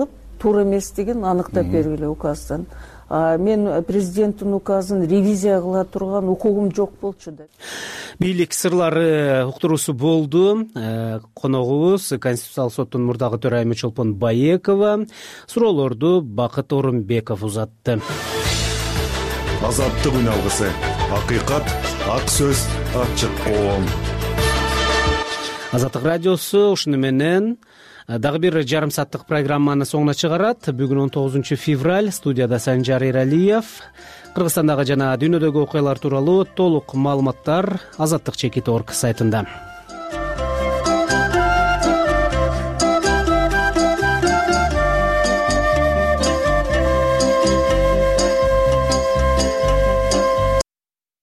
туура эмес деген аныктап бергиле указдан. Мен президенттин указын ревизия кыла турган укугум жок болчу деп. Бийлик сырлары уктуруусу болду. Коногубуз Конституциялык соттун мурдагы төрайымы Чолпон Баекова, суроолорду Бакыт Орунбеков узатты. Азаттык үн алгысы, акыйкат, ак сөз, ачык коом. Азаттык радиосу ушуну менен дагы бир жарым сааттык программаны соңуна чыгарат. Бүгүн он тогузунчу февраль, студияда Санжар Эралиев. Кыргызстандагы жана дүйнөдөгү окуялар тууралуу толук маалыматтар азаттык чекит точка орг сайтында.